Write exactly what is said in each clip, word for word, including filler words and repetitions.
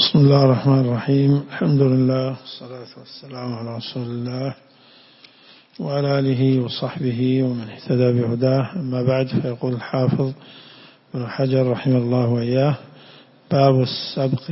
بسم الله الرحمن الرحيم. الحمد لله والصلاة والسلام على رسول الله وعلى آله وصحبه ومن اهتدى بهداه. أما بعد، فيقول الحافظ ابن حجر رحمه الله وإياه: باب السبق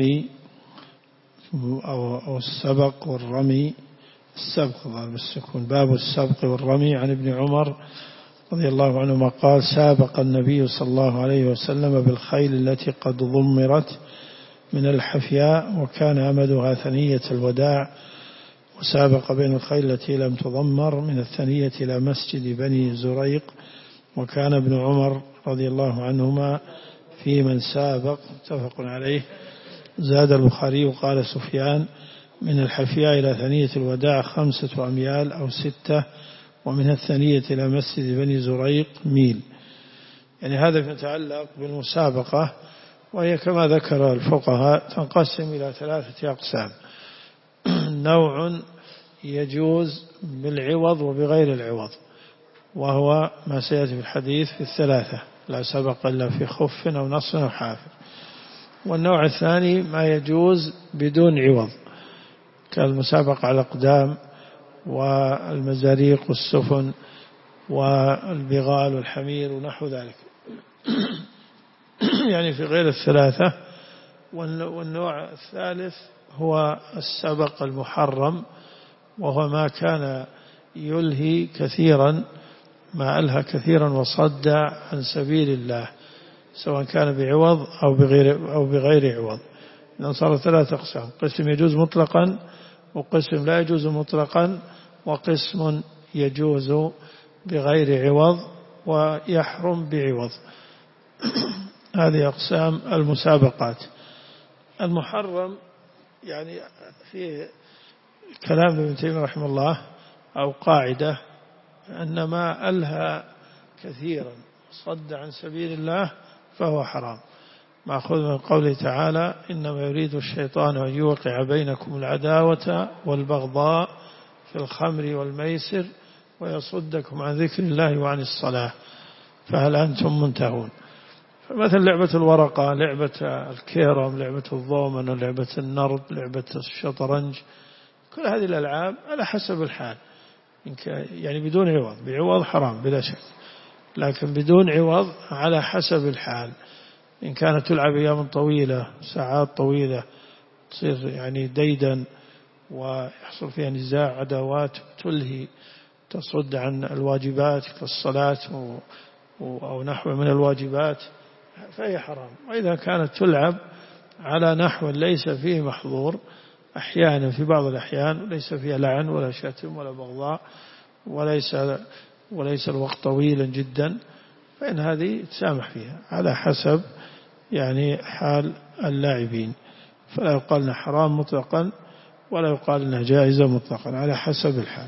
أو السبق والرمي. السبق بالسكون. باب السبق والرمي. عن ابن عمر رضي الله عنهما قال: سابق النبي صلى الله عليه وسلم بالخيل التي قد ضمرت من الحفياء، وكان أمدها ثنية الوداع، وسابق بين الخيل التي لم تضمر من الثنية إلى مسجد بني زريق، وكان ابن عمر رضي الله عنهما في من سابق. متفق عليه. زاد البخاري وقال سفيان: من الحفياء إلى ثنية الوداع خمسة أميال أو ستة، ومن الثنية إلى مسجد بني زريق ميل. يعني هذا يتعلق بالمسابقة، وهي كما ذكر الفقهاء تنقسم إلى ثلاثة أقسام: نوع يجوز بالعوض وبغير العوض، وهو ما سيأتي في الحديث في الثلاثة: لا سبق إلا في خف أو نص أو حافر. والنوع الثاني ما يجوز بدون عوض، كالمسابقة على الأقدام والمزاريق والسفن والبغال والحمير ونحو ذلك، يعني في غير الثلاثة. والنوع الثالث هو السبق المحرم، وهو ما كان يلهي كثيرا، ما ألهى كثيرا وصد عن سبيل الله، سواء كان بعوض أو بغير, أو بغير عوض. لأن صار ثلاثة أقسام: قسم يجوز مطلقا، وقسم لا يجوز مطلقا، وقسم يجوز بغير عوض ويحرم بعوض. هذه أقسام المسابقات. المحرم يعني في كلام ابن تيمية رحمه الله أو قاعدة أن ما ألهى كثيرا صد عن سبيل الله فهو حرام، مأخوذ من قوله تعالى: إنما يريد الشيطان أن يوقع بينكم العداوة والبغضاء في الخمر والميسر ويصدكم عن ذكر الله وعن الصلاة فهل أنتم منتهون. فمثل لعبة الورقة، لعبة الكيرم، لعبة الضومنة، لعبة النرد، لعبة الشطرنج، كل هذه الألعاب على حسب الحال، يعني بدون عوض. بعوض حرام بلا شك، لكن بدون عوض على حسب الحال. إن كانت تلعب أيام طويلة، ساعات طويلة، تصير يعني ديدا ويحصل فيها نزاع، عداوات، تلهي، تصد عن الواجبات كالصلاة أو نحو من الواجبات، فهي حرام. وإذا كانت تلعب على نحو ليس فيه محظور، أحيانا في بعض الأحيان ليس فيها لعن ولا شتم ولا بغضاء، وليس وليس الوقت طويلا جدا، فإن هذه تسامح فيها على حسب يعني حال اللاعبين. فلا يقال أنها حرام مطلقا، ولا يقال أنها جائزة مطلقا، على حسب الحال.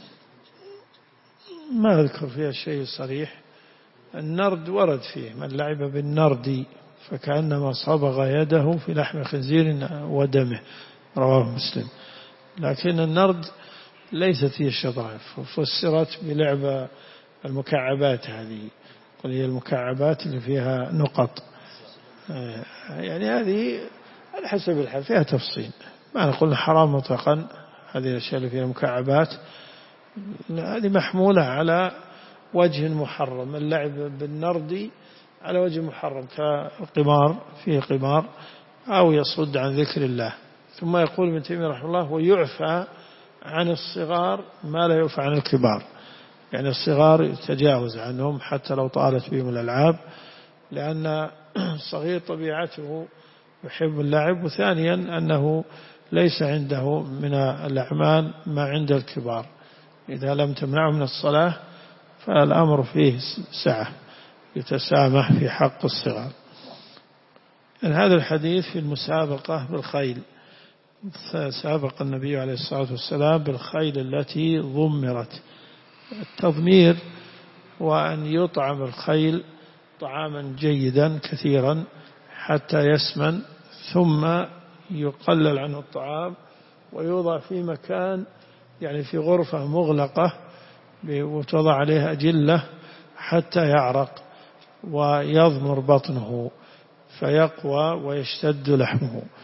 ما أذكر فيها الشيء الصريح. النرد ورد فيه: من لعب بالنرد فكأنما صبغ يده في لحم خنزير ودمه، رواه مسلم. لكن النرد ليست هي الشطرنج، فسرت بلعب المكعبات. هذه قل هي المكعبات اللي فيها نقط، يعني هذه على حسب الحال، فيها تفصيل. ما نقول حرام مطلقا، هذه الأشياء اللي فيها مكعبات هذه محمولة على وجه محرم. اللعب بالنرد على وجه محرم كالقمار، فيه قمار، أو يصد عن ذكر الله. ثم يقول ابن تيمية رحمه الله: ويعفى عن الصغار ما لا يعفى عن الكبار. يعني الصغار يتجاوز عنهم حتى لو طالت بهم الألعاب، لأن الصغير طبيعته يحب اللعب، وثانيا أنه ليس عنده من الأعمال ما عند الكبار. إذا لم تمنعه من الصلاة فالأمر فيه سعة، يتسامح في حق الصغار. هذا الحديث في المسابقة بالخيل. سابق النبي عليه الصلاة والسلام بالخيل التي ضمرت. التضمير وأن يطعم الخيل طعاما جيدا كثيرا حتى يسمن، ثم يقلل عنه الطعام ويوضع في مكان، يعني في غرفة مغلقة، وتوضع عليها أجلة حتى يعرق ويضمر بطنه فيقوى ويشتد لحمه.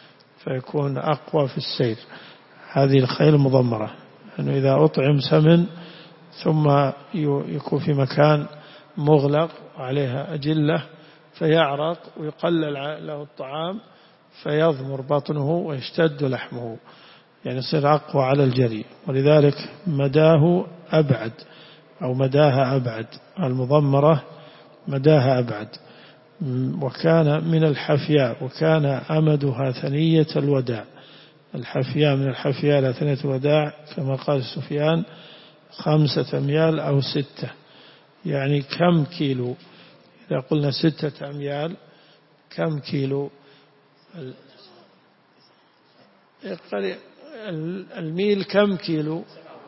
فيكون أقوى في السير. هذه الخيل المضمرة أنه إذا أطعم سمن ثم يكون في مكان مغلق وعليها أجلة فيعرق ويقلل له الطعام فيضمر بطنه ويشتد لحمه، يعني يصير أقوى على الجري. ولذلك مداه أبعد أو مداها أبعد، المضمرة مداها أبعد. وكان من الحفياء، وكان أمدها ثنية الوداع. الحفياء من الحفياء إلى ثنية الوداع كما قال سفيان خمسة أميال أو ستة، يعني كم كيلو؟ إذا قلنا ستة أميال كم كيلو؟ الميل كم كيلو؟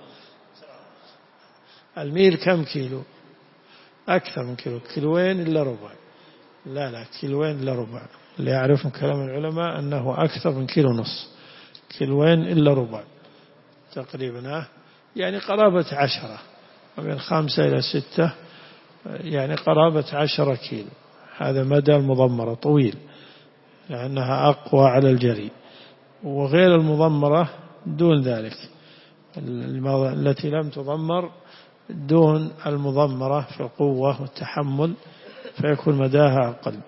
الميل كم كيلو؟ أكثر من كيلو، كيلوين إلا ربع. لا لا كيلوين إلا ربع، اللي يعرف من كلام العلماء أنه أكثر من كيلو نص، كيلوين إلا ربع تقريبا، يعني قرابة عشرة، من خمسة إلى ستة، يعني قرابة عشرة كيلو. هذا مدى المضمرة طويل لأنها أقوى على الجري. وغير المضمرة دون ذلك، التي لم تضمر دون المضمرة في القوة والتحمل فيكون مداها أقل.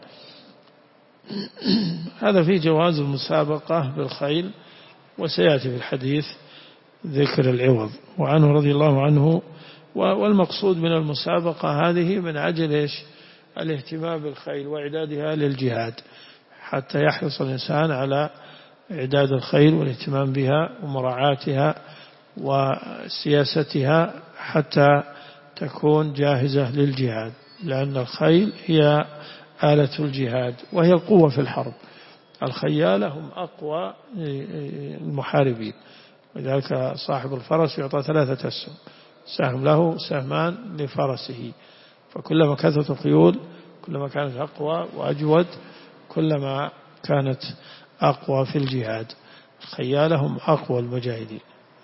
هذا في جواز المسابقة بالخيل، وسيأتي في الحديث ذكر العوض. وعنه رضي الله عنه، والمقصود من المسابقة هذه من أجل إيش؟ الاهتمام بالخيل وإعدادها للجهاد، حتى يحرص الإنسان على إعداد الخيل والاهتمام بها ومراعاتها وسياستها حتى تكون جاهزة للجهاد، لأن الخيل هي آلة الجهاد وهي القوة في الحرب. الخيالة هم أقوى المحاربين، ولذلك صاحب الفرس يعطى ثلاثة أسهم، سهم له سهمان لفرسه، فكلما كثرت الخيول كلما كانت أقوى وأجود، كلما كانت أقوى في الجهاد. الخيالة هم أقوى المجاهدين.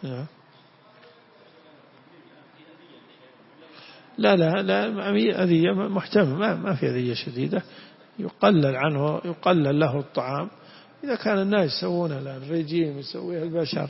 لا لا لا أذية محتمل، ما ما في أذية شديدة، يقلل عنه، يقلل له الطعام. إذا كان الناس يسوون الآن رجيم يسويه البشر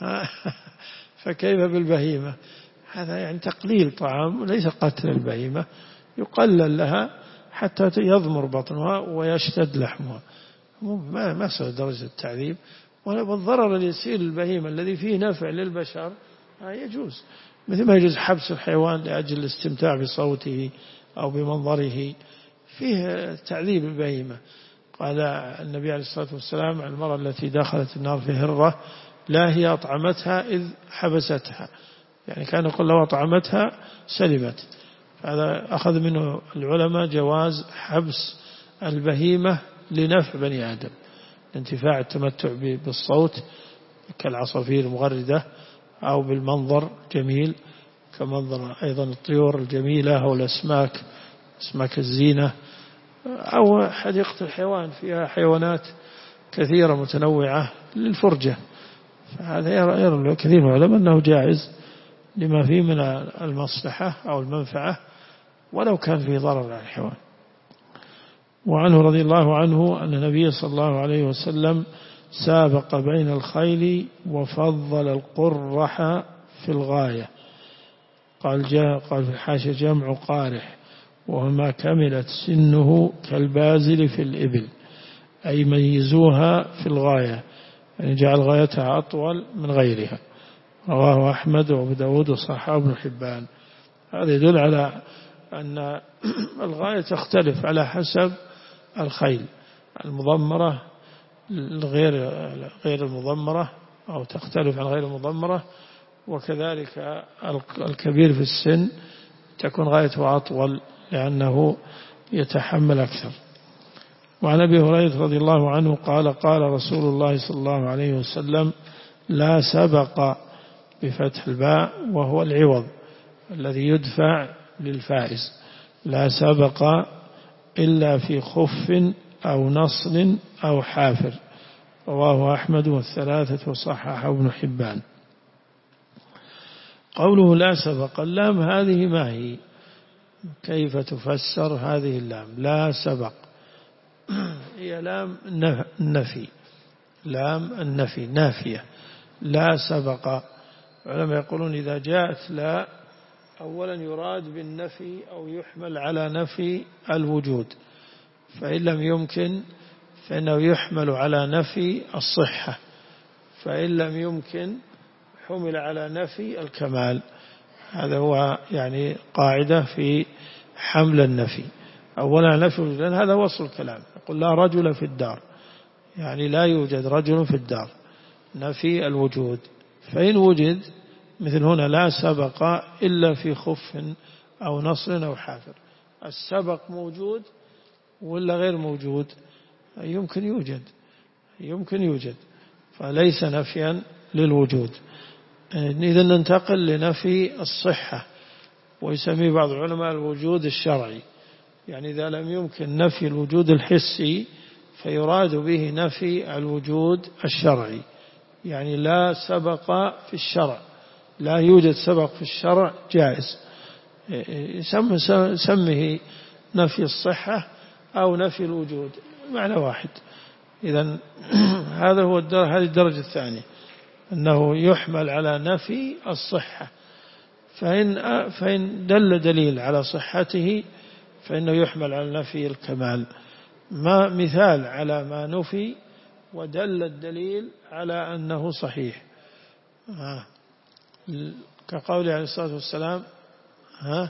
فكيف بالبهيمة؟ هذا يعني تقليل طعام وليس قتل البهيمة، يقلل لها حتى يضمر بطنها ويشتد لحمها، ما ما سوى درجة التعذيب. والضرر اليسير للبهيمة الذي فيه نفع للبشر يجوز، مثل ما يجوز حبس الحيوان لأجل الاستمتاع بصوته أو بمنظره، فيه تعذيب البهيمة. قال النبي عليه الصلاة والسلام عن المرأة التي دخلت النار في هرة لا هي أطعمتها إذ حبستها، يعني كان يقول لو أطعمتها سلمت. هذا أخذ منه العلماء جواز حبس البهيمة لنفع بني آدم، انتفاع التمتع بالصوت كالعصافير المغردة، أو بالمنظر جميل كمنظر أيضا الطيور الجميلة أو الأسماك، أسماك الزينة، أو حديقة الحيوان فيها حيوانات كثيرة متنوعة للفرجة. فهذا يرى كثير من العلماء أنه جائز لما فيه من المصلحة أو المنفعة ولو كان فيه ضرر على الحيوان. وعنه رضي الله عنه أن النبي صلى الله عليه وسلم سابق بين الخيل وفضل القرح في الغاية. قال جاء قال في الحاشية جمع قارح، وما كملت سنه كالبازل في الإبل، أي ميزوها في الغاية، يعني جعل غايتها أطول من غيرها. رواه أحمد وأبو داود وصححه ابن حبان. هذا يدل على أن الغاية تختلف على حسب الخيل، المضمرة غير غير المضمرة، أو تختلف عن غير المضمرة. وكذلك الكبير في السن تكون غايته أطول لأنه يتحمل أكثر. وعن أبي هريرة رضي الله عنه قال قال رسول الله صلى الله عليه وسلم لا سبق بفتح الباء وهو العوض الذي يدفع للفائز، لا سبق إلا في خف أو نصر أو حافر. رواه أحمد والثلاثة وصححه ابن حبان. قوله لا سبق، اللام هذه ما هي؟ كيف تفسر هذه اللام؟ لا سبق هي لام النفي، لام النفي نافية لا سبق. العلماء يقولون إذا جاءت لا أولا يراد بالنفي أو يحمل على نفي الوجود، فإن لم يمكن فإنه يحمل على نفي الصحة، فإن لم يمكن حمل على نفي الكمال. هذا هو يعني قاعدة في حمل النفي. أولا نفي الوجود، لأن هذا وصل الكلام. يقول لا رجل في الدار، يعني لا يوجد رجل في الدار، نفي الوجود. فإن وجد مثل هنا لا سبق إلا في خف أو نصر أو حافر، السبق موجود ولا غير موجود؟ يمكن يوجد، يمكن يوجد، فليس نفيا للوجود. إذا ننتقل لنفي الصحة، ويسميه بعض العلماء الوجود الشرعي. يعني إذا لم يمكن نفي الوجود الحسي فيراد به نفي الوجود الشرعي، يعني لا سبق في الشرع، لا يوجد سبق في الشرع جائز، سمه نفي الصحة أو نفي الوجود، معنى واحد. إذن هذا هو هذه الدرجة الثانية، أنه يحمل على نفي الصحة، فإن فإن دل دليل على صحته فإنه يحمل على نفي الكمال. ما مثال على ما نفي ودل الدليل على أنه صحيح؟ آه. كقوله عليه الصلاة والسلام ها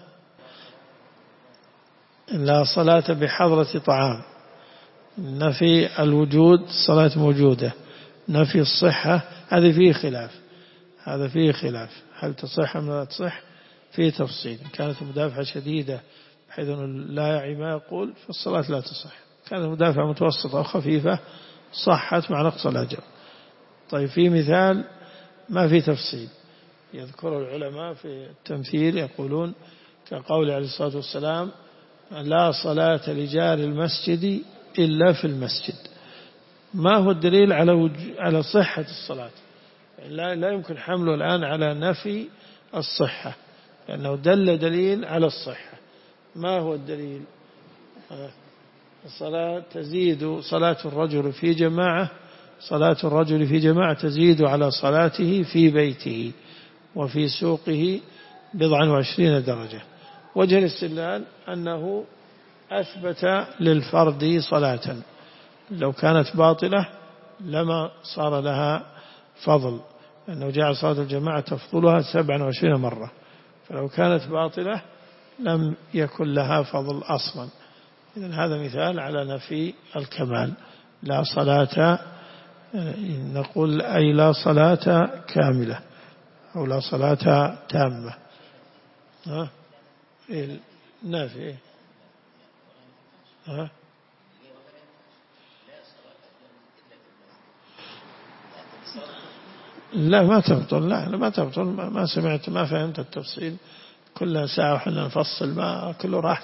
لا صلاة بحضرة طعام، نفي الوجود صلاة موجودة، نفي الصحة هذا فيه خلاف، هذا فيه خلاف هل تصح أم لا تصح، فيه تفصيل. كانت مدافعة شديدة بحيث أنه لا يعي ما يقول فالصلاة لا تصح، كانت مدافعة متوسطة أو خفيفة صحت مع نقص الأجر. طيب في مثال ما في تفصيل يذكر العلماء في التمثيل، يقولون كقول عليه الصلاة والسلام لا صلاة لجار المسجد إلا في المسجد. ما هو الدليل على على صحة الصلاة؟ لا لا يمكن حمله الآن على نفي الصحة، لأنه دل دليل على الصحة. ما هو الدليل؟ الصلاة تزيد صلاة الرجل في جماعة، صلاة الرجل في جماعة تزيد على صلاته في بيته وفي سوقه بضعا وعشرين درجة. وجه الاستدلال أنه أثبت للفرد صلاة، لو كانت باطلة لما صار لها فضل، لأنه جعل صلاة الجماعة تفضلها سبعا وعشرين مرة، فلو كانت باطلة لم يكن لها فضل أصلا. إذن هذا مثال على نفي الكمال. لا صلاة نقول أي لا صلاة كاملة أو لا صلاة تامة. ها إيه نافي إيه؟ ها لا ما تبطل، لا ما تبطل، ما سمعت ما فهمت التفصيل، كل ساعة وحنا نفصل ما كله راح.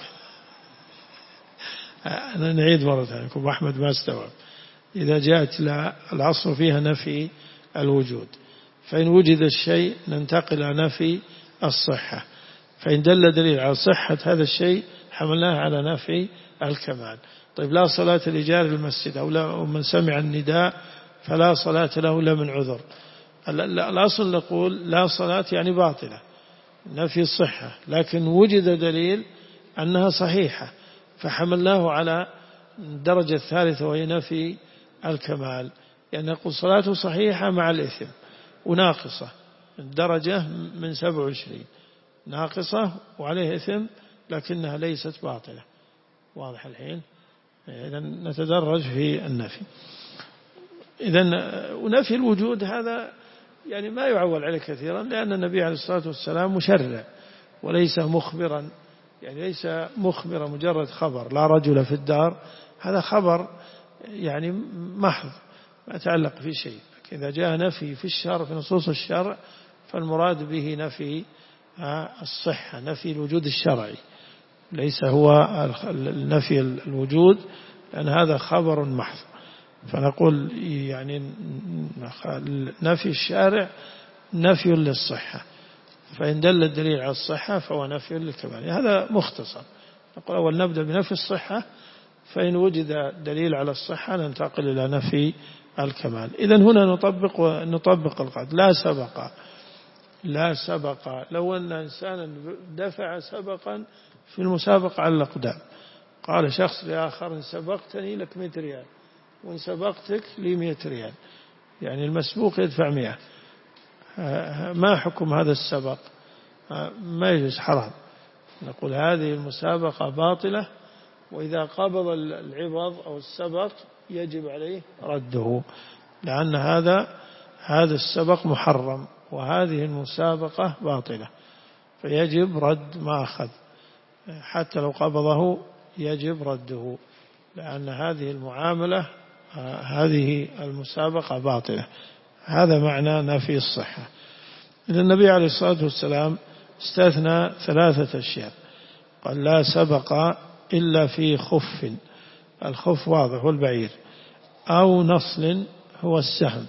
أنا نعيد مرة ثانية، أبو أحمد ما استوعب. إذا جاءت لا العصر فيها نفي الوجود، فإن وجد الشيء ننتقل إلى نفي الصحة، فإن دل دليل على صحة هذا الشيء حملناه على نفي الكمال. طيب لا صلاة لجار المسجد أو لا من سمع النداء فلا صلاة له إلا من عذر. الأصل نقول لا صلاة يعني باطلة نفي الصحة، لكن وجد دليل أنها صحيحة فحملناه على الدرجة الثالثة وهي نفي الكمال، يعني نقول صلاته صحيحة مع الإثم وناقصة، الدرجة من سبع وعشرين ناقصة وعليه إثم لكنها ليست باطلة. واضح الحين؟ إذن نتدرج في النفي. إذن ونفي الوجود هذا يعني ما يعول عليه كثيرا، لأن النبي عليه الصلاة والسلام مشرع وليس مخبرا، يعني ليس مخبرا مجرد خبر لا رجل في الدار، هذا خبر يعني محض ما يتعلق في شيء. إذا جاء نفي في الشرع في نصوص الشرع فالمراد به نفي الصحة، نفي الوجود الشرعي، ليس هو نفي الوجود، لأن هذا خبر محض. فنقول يعني نفي الشارع نفي للصحة، فإن دل الدليل على الصحة فهو نفي للكمال. هذا مختصر. نقول أول نبدأ بنفي الصحة فإن وجد دليل على الصحة ننتقل إلى نفي الكمال. إذن هنا نطبق نطبق القاعدة لا سبق. لا سبق لو أن إنسانا دفع سبقا في المسابقة على الأقدام، قال شخص لآخر إن سبقتني لك مئة ريال وإن سبقتك لي مئة ريال، يعني المسبوق يدفع مئة، ما حكم هذا السبق؟ ما يجوز، حرام. نقول هذه المسابقة باطلة، وإذا قبض العوض أو السبق يجب عليه رده، لأن هذا هذا السبق محرم وهذه المسابقة باطلة، فيجب رد ما أخذ حتى لو قبضه يجب رده، لأن هذه المعاملة هذه المسابقة باطلة. هذا معنى نفي الصحة. إذن النبي عليه الصلاة والسلام استثنى ثلاثة أشياء، قال لا سبق إلا في خف، الخف واضح والبعير، أو نصل هو السهم،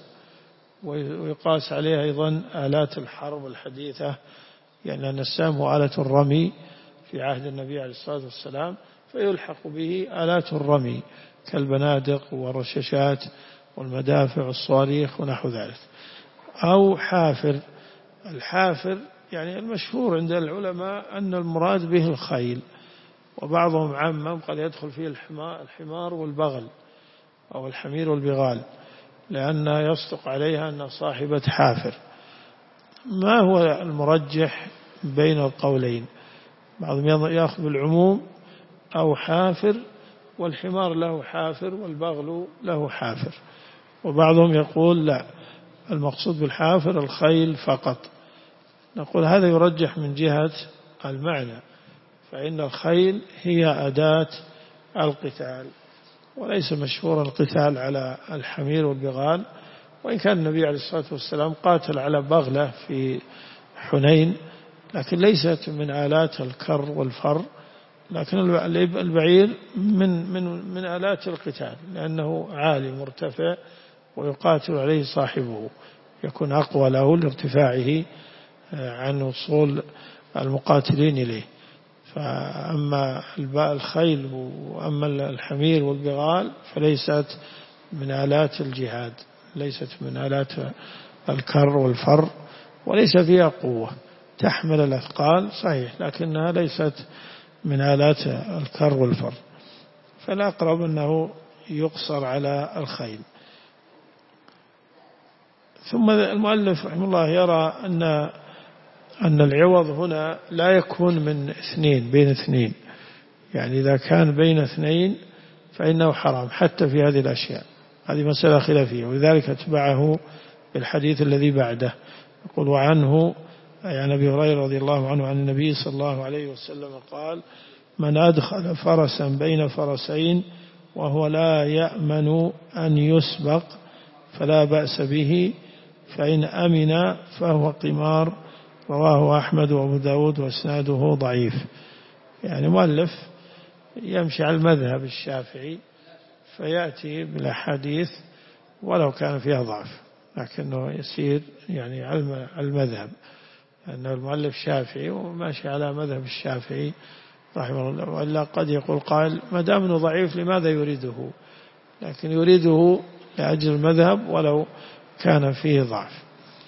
ويقاس عليه أيضا آلات الحرب الحديثة، يعني أن السهم هو آلة الرمي في عهد النبي عليه الصلاة والسلام، فيلحق به آلات الرمي كالبنادق والرشاشات والمدافع والصواريخ ونحو ذلك. أو حافر، الحافر يعني المشهور عند العلماء أن المراد به الخيل، وبعضهم عمم قد يدخل فيه الحمار والبغل أو الحمير والبغال، لأن يصدق عليها أن صاحبة حافر. ما هو المرجح بين القولين؟ بعضهم يأخذ بالعموم أو حافر، والحمار له حافر والبغل له حافر، وبعضهم يقول لا، المقصود بالحافر الخيل فقط. نقول هذا يرجح من جهة المعنى، فإن الخيل هي أداة القتال، وليس مشهور القتال على الحمير والبغال، وإن كان النبي عليه الصلاة والسلام قاتل على بغلة في حنين، لكن ليست من آلات الكر والفر، لكن البعير من من من آلات القتال، لأنه عالي مرتفع ويقاتل عليه صاحبه، يكون أقوى له لارتفاعه عن وصول المقاتلين إليه. فأما الخيل وأما الحمير والبغال فليست من آلات الجهاد، ليست من آلات الكر والفر، وليس فيها قوة، تحمل الأثقال صحيح، لكنها ليست من آلات الكر والفر، فالأقرب أنه يقصر على الخيل. ثم المؤلف رحمه الله يرى أن أن العوض هنا لا يكون من اثنين بين اثنين، يعني إذا كان بين اثنين فإنه حرام حتى في هذه الأشياء، هذه مسألة خلافية، ولذلك اتبعه بالحديث الذي بعده. يقول وعنه عن أبي هريرة رضي الله عنه عن النبي صلى الله عليه وسلم قال من أدخل فرسا بين فرسين وهو لا يأمن أن يسبق فلا بأس به، فإن أمن فهو قمار، رواه أحمد وأبو داود واسناده ضعيف. يعني مؤلف يمشي على المذهب الشافعي فيأتي بالأحاديث ولو كان فيها ضعف، لكنه يسير يعني على المذهب، أن المؤلف شافعي وماشي على مذهب الشافعي رحمه الله، وإلا قد يقول قائل ما دام أنه ضعيف لماذا يريده؟ لكن يريده لأجل المذهب ولو كان فيه ضعف.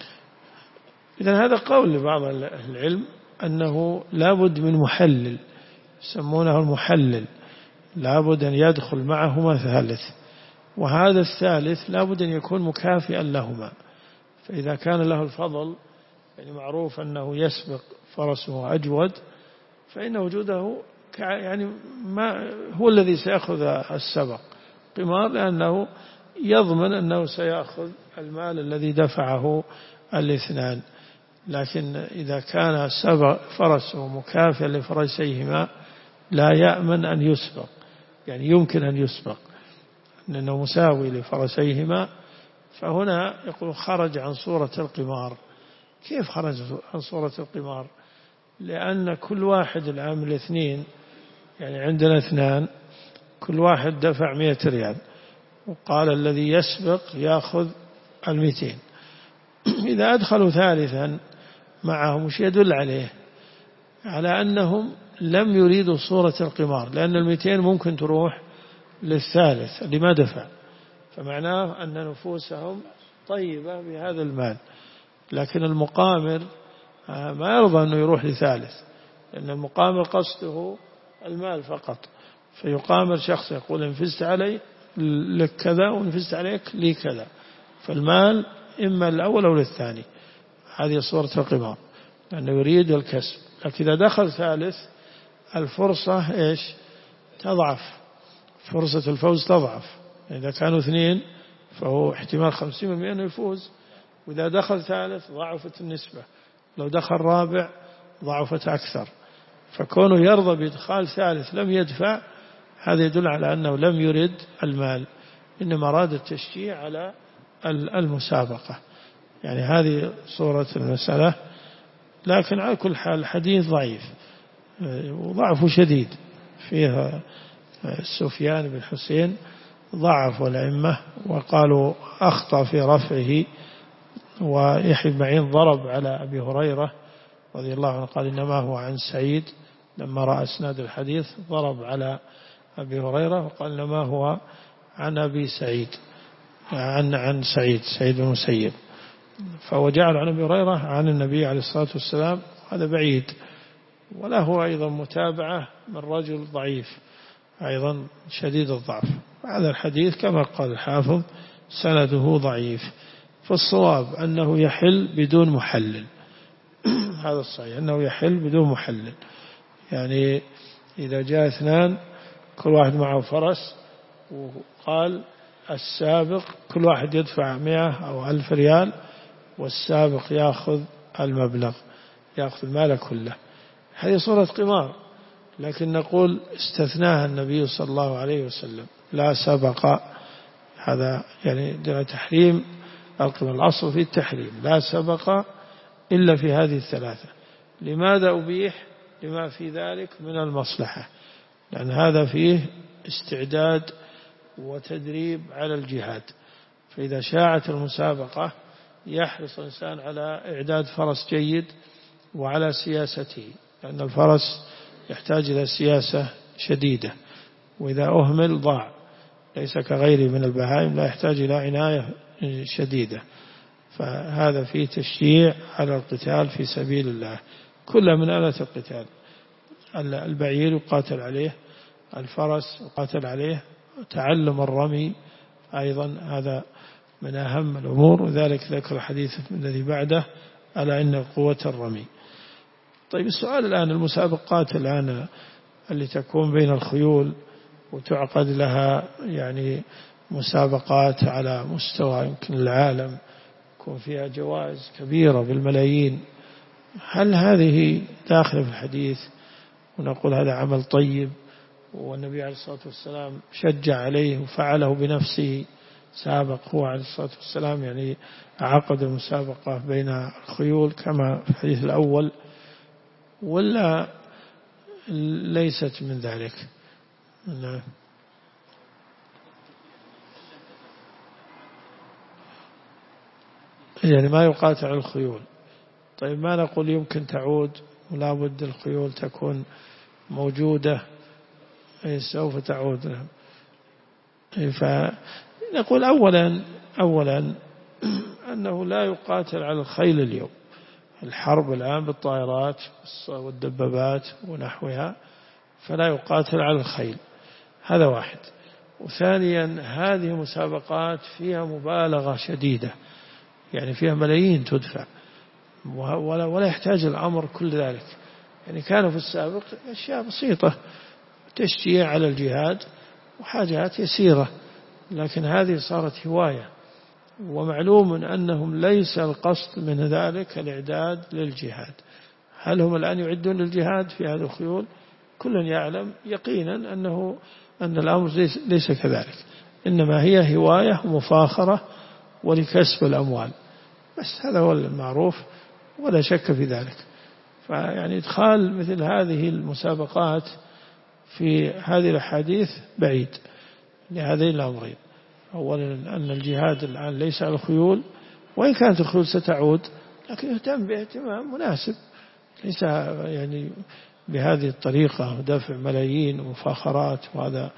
إذن هذا قول لبعض العلم أنه لابد من محلل، يسمونه المحلل، لابد أن يدخل معهما ثالث، وهذا الثالث لابد أن يكون مكافئا لهما. فإذا كان له الفضل، يعني معروف أنه يسبق فرسه أجود، فإن وجوده يعني ما هو الذي سيأخذ السبق قمار، لأنه يضمن أنه سيأخذ المال الذي دفعه الاثنان. لكن إذا كان سبق فرسه مكافئا لفرسيهما لا يأمن أن يسبق، يعني يمكن أن يسبق لأنه مساوي لفرسيهما، فهنا يقول خرج عن صورة القمار. كيف خرج عن صورة القمار؟ لأن كل واحد الآن من الاثنين، يعني عندنا اثنان كل واحد دفع مئة ريال، وقال الذي يسبق يأخذ المئتين. إذا أدخلوا ثالثا معهم وش يدل عليه؟ على أنهم لم يريدوا صورة القمار، لأن المئتين ممكن تروح للثالث اللي ما دفع، فمعناه أن نفوسهم طيبة بهذا المال. لكن المقامر ما يرضى أنه يروح لثالث، لأن المقامر قصده المال فقط، فيقامر شخص يقول إن فزت علي لك كذا وإن فزت عليك لي كذا، فالمال إما الأول أو للثاني. هذه صورة القمار، لأنه يريد الكسب. لكن إذا دخل ثالث الفرصة إيش تضعف، فرصة الفوز تضعف. إذا كانوا اثنين فهو احتمال خمسين بالمئة أنه يفوز، وإذا دخل ثالث ضعفت النسبة، لو دخل رابع ضعفت أكثر. فكونه يرضى بإدخال ثالث لم يدفع، هذا يدل على أنه لم يرد المال، إنما أراد التشجيع على المسابقة. يعني هذه صورة المسألة. لكن على كل حال الحديث ضعيف وضعفه شديد، فيها سفيان بن حسين ضعف الأئمة وقالوا أخطأ في رفعه، ويحيى بن معين ضرب على أبي هريرة رضي الله عنه، قال إنما هو عن سعيد، لما رأى اسناد الحديث ضرب على أبي هريرة وقال إنما هو عن أبي سعيد، عن عن سعيد سعيد بن المسيب، فهو جعل عن أبي هريرة عن النبي عليه الصلاة والسلام، هذا بعيد. وله أيضا متابعة من رجل ضعيف أيضا شديد الضعف. هذا الحديث كما قال الحافظ سنده ضعيف، فالصواب أنه يحل بدون محلل. هذا الصحيح أنه يحل بدون محلل. يعني إذا جاء اثنان كل واحد معه فرس وقال السابق كل واحد يدفع مئة أو ألف ريال والسابق يأخذ المبلغ، يأخذ المال كله، هذه صورة قمار. لكن نقول استثناها النبي صلى الله عليه وسلم، لا سبق، هذا يعني تحريم القمار، الأصل في التحريم لا سبق إلا في هذه الثلاثة. لماذا أبيح؟ لما في ذلك من المصلحة، لأن هذا فيه استعداد وتدريب على الجهاد. فإذا شاعت المسابقة يحرص الإنسان على إعداد فرس جيد وعلى سياسته، لأن الفرس يحتاج إلى سياسة شديدة، وإذا أهمل ضاع، ليس كغيره من البهائم لا يحتاج إلى عناية شديدة. فهذا فيه تشجيع على القتال في سبيل الله، كل من آلة القتال. البعير يقاتل عليه، الفرس يقاتل عليه، تعلم الرمي أيضا هذا من أهم الأمور، وذلك ذكر الحديث الذي بعده ألا إن قوة الرمي. طيب السؤال الآن، المسابقات الآن اللي تكون بين الخيول وتعقد لها يعني مسابقات على مستوى يمكن العالم، يكون فيها جوائز كبيرة بالملايين، هل هذه داخلة في الحديث ونقول هذا عمل طيب والنبي عليه الصلاة والسلام شجع عليه وفعله بنفسه، سابق هو عليه الصلاة والسلام يعني عقد المسابقة بين الخيول كما في الحديث الأول، ولا ليست من ذلك؟ نعم. يعني ما يقاتل على الخيول. طيب ما نقول يمكن تعود ولا بد الخيول تكون موجودة، سوف تعود. نعم. فنقول أولا أولا أنه لا يقاتل على الخيل اليوم، الحرب الآن بالطائرات والدبابات ونحوها، فلا يقاتل على الخيل، هذا واحد. وثانيا هذه مسابقات فيها مبالغة شديدة، يعني فيها ملايين تدفع، ولا, ولا يحتاج الأمر كل ذلك. يعني كانوا في السابق أشياء بسيطة، تشجيع على الجهاد وحاجات يسيرة، لكن هذه صارت هواية، ومعلوم أنهم ليس القصد من ذلك الإعداد للجهاد. هل هم الآن يعدون للجهاد في هذه الخيول؟ كل يعلم يقينا أنه أن الأمر ليس, ليس كذلك، إنما هي هواية ومفاخرة ولكسب الأموال بس، هذا هو المعروف ولا شك في ذلك. فيعني إدخال مثل هذه المسابقات في هذه الأحاديث بعيد لهذين الأمرين. أولا أن الجهاد الآن ليس على الخيول، وإن كانت الخيول ستعود لكن يهتم باهتمام مناسب، ليس يعني بهذه الطريقة دفع ملايين ومفاخرات، وهذا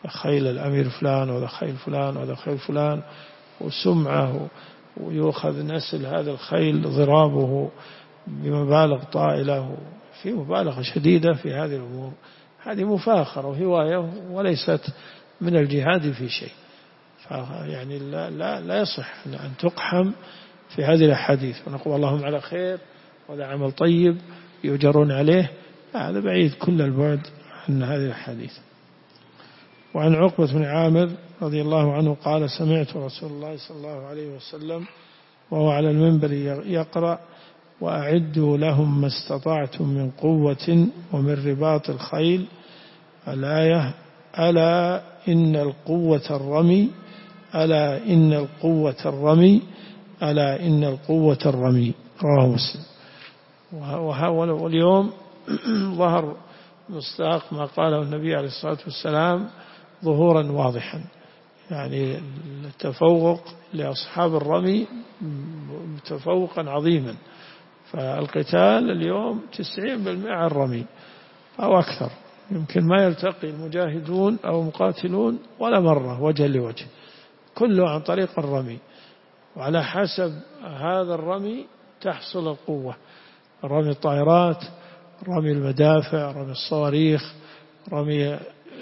خيل الأمير فلان ولا خيل فلان ولا خيل فلان، وسمعه، ويؤخذ نسل هذا الخيل ضرابه بمبالغ طائلة، في مبالغة شديدة في هذه الأمور. هذه مفاخرة وهواية وليست من الجهاد في شيء. يعني لا, لا, لا يصح أن تقحم في هذه الأحاديث ونقول اللهم على خير ولا عمل طيب يؤجرون عليه، هذا بعيد كل البعد عن هذه الأحاديث. وعن عقبة بن عامر رضي الله عنه قال سمعت رسول الله صلى الله عليه وسلم وهو على المنبر يقرأ وأعدوا لهم ما استطعتم من قوة ومن رباط الخيل، الآية ألا إن القوة الرمي ألا إن القوة الرمي ألا إن القوة الرمي، رواه مسلم. واليوم ظهر مصداق ما قاله النبي عليه الصلاة والسلام ظهورا واضحا، يعني التفوق لأصحاب الرمي تفوقا عظيما. فالقتال اليوم تسعين بالمئة الرمي أو أكثر، يمكن ما يلتقي المجاهدون أو مقاتلون ولا مرة وجه لوجه، كله عن طريق الرمي. وعلى حسب هذا الرمي تحصل القوة، رمي الطائرات، رمي المدافع، رمي الصواريخ، رمي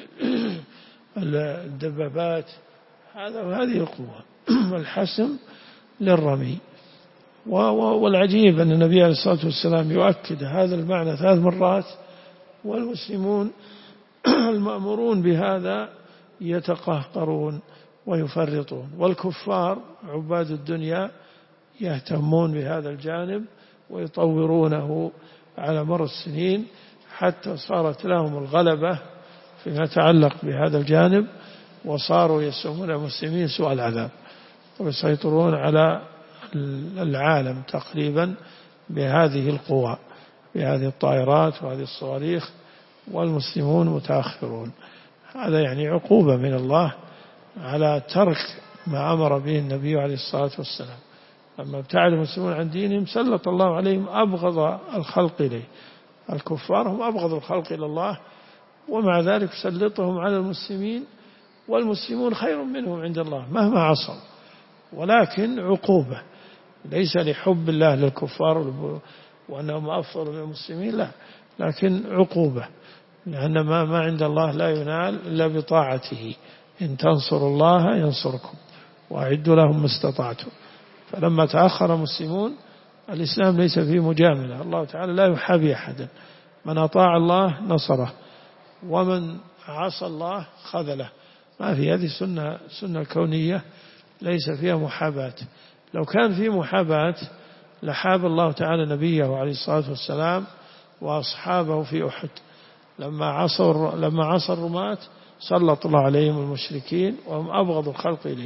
الدبابات، هذا وهذه القوة والحسم للرمي. والعجيب أن النبي عليه الصلاة والسلام يؤكد هذا المعنى ثلاث مرات، والمسلمون المأمورون بهذا يتقهقرون ويفرطون، والكفار عباد الدنيا يهتمون بهذا الجانب ويطورونه على مر السنين حتى صارت لهم الغلبة فيما يتعلق بهذا الجانب، وصاروا يسومون المسلمين سوء العذاب ويسيطرون على العالم تقريبا بهذه القوى، بهذه الطائرات وهذه الصواريخ، والمسلمون متأخرون. هذا يعني عقوبة من الله على ترك ما أمر به النبي عليه الصلاة والسلام. لما ابتعد المسلمون عن دينهم سلط الله عليهم أبغض الخلق إليه، الكفار هم أبغض الخلق إلى الله، ومع ذلك سلطهم على المسلمين، والمسلمون خير منهم عند الله مهما عصوا، ولكن عقوبة ليس لحب الله للكفار وأنهم أفضل من المسلمين، لا، لكن عقوبة، لأن ما ما عند الله لا ينال إلا بطاعته. إن تنصروا الله ينصركم وأعدوا لهم ما استطعتم. فلما تأخر المسلمون الإسلام ليس فيه مجاملة، الله تعالى لا يحابي أحدا، من أطاع الله نصره ومن عصى الله خذله، ما في، هذه سنة سنة كونية ليس فيها محاباة. لو كان في محاباة لحاب الله تعالى نبيه عليه الصلاة والسلام وأصحابه في أحد، لما عصوا لما عصى الرماة سلط الله عليهم المشركين وهم أبغض الخلق إليه،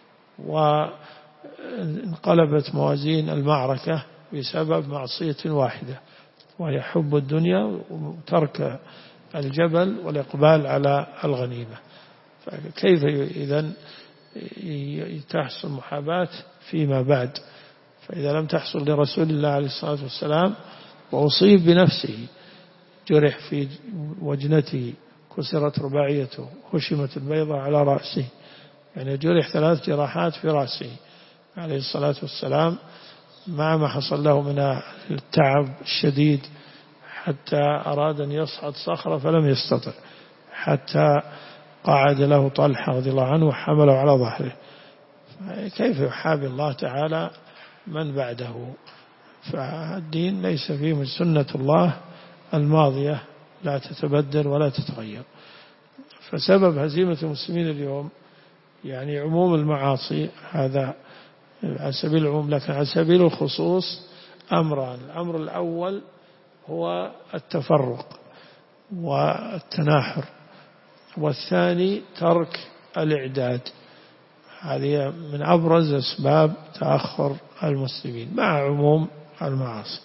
وانقلبت موازين المعركة بسبب معصية واحدة وهي حب الدنيا وترك الجبل والإقبال على الغنيمة. فكيف إذن تحصل محاباة فيما بعد؟ فإذا لم تحصل لرسول الله عليه الصلاة والسلام وأصيب بنفسه، جرح في وجنته، كسرت رباعيته، هشمت البيضة على رأسه، يعني جرح ثلاث جراحات في رأسه عليه الصلاة والسلام، مع ما حصل له من التعب الشديد حتى أراد أن يصعد صخرة فلم يستطع، حتى قعد له طلحة رضي الله عنه وحمله على ظهره. كيف يحابي الله تعالى من بعده؟ فالدين ليس فيه من سنة الله الماضية لا تتبدل ولا تتغير. فسبب هزيمة المسلمين اليوم يعني عموم المعاصي، هذا على سبيل العموم، لكن على سبيل الخصوص أمران: الأمر الأول هو التفرق والتناحر، والثاني ترك الإعداد. هذه من أبرز أسباب تأخر المسلمين مع عموم المعاصي.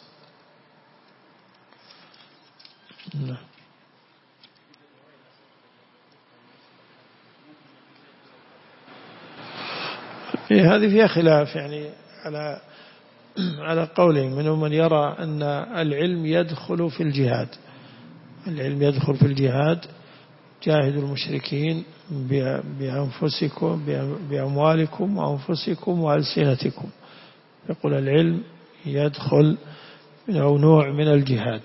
هذه فيها خلاف يعني على على قولين، منهم من يرى أن العلم يدخل في الجهاد، العلم يدخل في الجهاد، جاهدوا المشركين بأنفسكم بأموالكم وأنفسكم وألسنتكم. يقول العلم يدخل أو نوع من الجهاد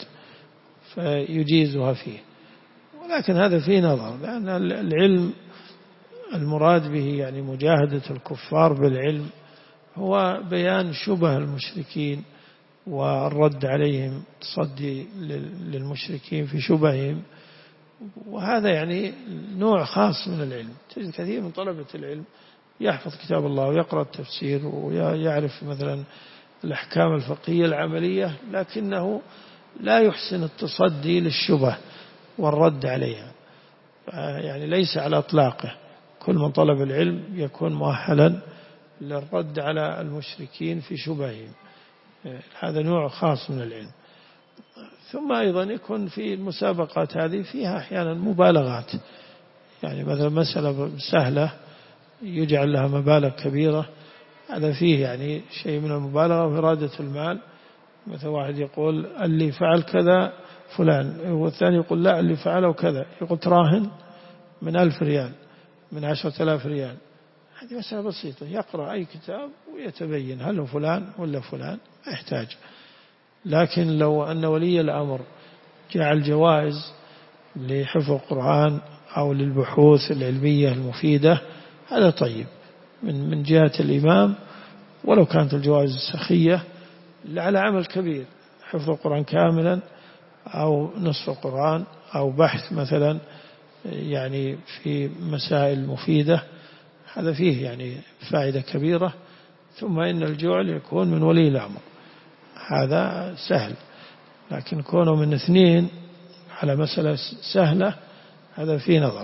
فيجيزها فيه، ولكن هذا فيه نظر، لأن العلم المراد به يعني مجاهدة الكفار بالعلم هو بيان شبه المشركين والرد عليهم، تصدي للمشركين في شبههم، وهذا يعني نوع خاص من العلم. تجد كثير من طلبة العلم يحفظ كتاب الله ويقرأ التفسير ويعرف مثلا الأحكام الفقهية العملية، لكنه لا يحسن التصدي للشبه والرد عليها، يعني ليس على إطلاقه. كل من طلب العلم يكون مؤهلا للرد على المشركين في شبههم، هذا نوع خاص من العلم. ثم أيضا يكون في المسابقات هذه فيها أحيانا مبالغات، يعني مثلا مسألة سهلة يجعل لها مبالغ كبيرة، هذا فيه يعني شيء من المبالغة وإرادة المال. مثل واحد يقول اللي فعل كذا فلان، والثاني يقول لا اللي فعله كذا، يقول تراهن من ألف ريال من عشرة آلاف ريال. هذه مسألة بسيطة، يقرأ أي كتاب ويتبين هل هو فلان ولا فلان، ما يحتاج. لكن لو أن ولي الأمر جعل جوائز لحفظ القرآن أو للبحوث العلمية المفيدة، هذا طيب من من جهة الإمام، ولو كانت الجوائز سخية على عمل كبير، حفظ القرآن كاملا أو نصف القرآن أو بحث مثلا يعني في مسائل مفيدة، هذا فيه يعني فائدة كبيرة. ثم إن الجعل يكون من ولي الأمر، هذا سهل. لكن كونه من اثنين على مسألة سهلة هذا فيه نظر،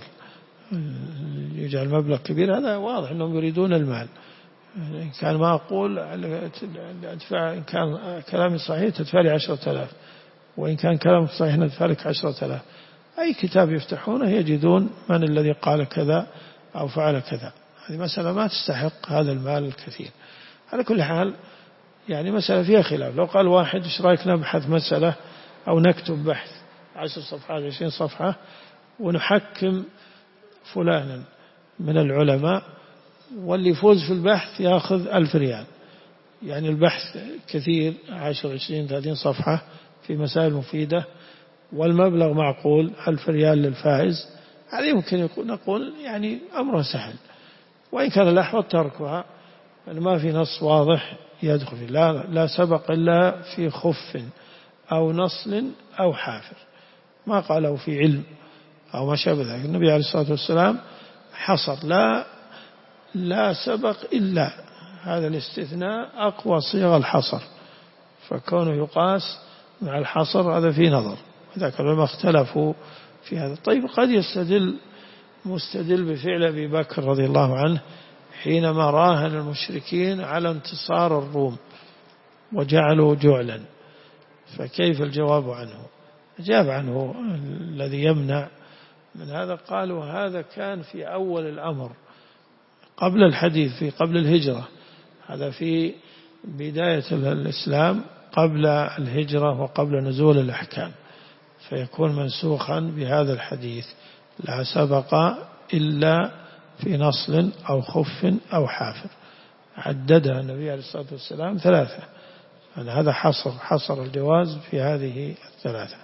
يجعل مبلغ كبير، هذا واضح أنهم يريدون المال. إن كان ما أقول أدفع، إن كان كلامي صحيح تدفع لي عشرة آلاف، وإن كان كلامك صحيح ندفع لك عشرة آلاف. أي كتاب يفتحونه يجدون من الذي قال كذا أو فعل كذا، هذه مسألة ما تستحق هذا المال الكثير. على كل حال يعني مسألة فيها خلاف. لو قال واحد إيش رأيك نبحث مسألة أو نكتب بحث عشر صفحات عشرين صفحة ونحكم فلانا من العلماء، واللي يفوز في البحث يأخذ ألف ريال، يعني البحث كثير عشر عشرين ثلاثين صفحة في مسائل مفيدة والمبلغ معقول ألف ريال للفائز، هذا يمكن يكون نقول يعني أمره سهل. وإن كان الأحوط تركها، ما في نص واضح يدخل، لا, لا سبق إلا في خف أو نصل أو حافر، ما قاله في علم أو ما شابه ذلك. النبي عليه الصلاة والسلام حصر لا لا سبق إلا، هذا الاستثناء أقوى صيغ الحصر، فكونه يقاس مع الحصر هذا فيه نظر، وذاك العلماء اختلفوا في هذا. طيب قد يستدل مستدل بفعل أبي بكر رضي الله عنه حينما راهن المشركين على انتصار الروم وجعلوا جعلا، فكيف الجواب عنه؟ أجاب عنه الذي يمنع من هذا، قالوا هذا كان في أول الأمر قبل الحديث، في قبل الهجرة، هذا في بداية الإسلام قبل الهجرة وقبل نزول الأحكام، فيكون منسوخا بهذا الحديث لا سبق إلا في نصل أو خف أو حافر، عددها النبي عليه الصلاة والسلام ثلاثة، هذا حصر حصر الجواز في هذه الثلاثة.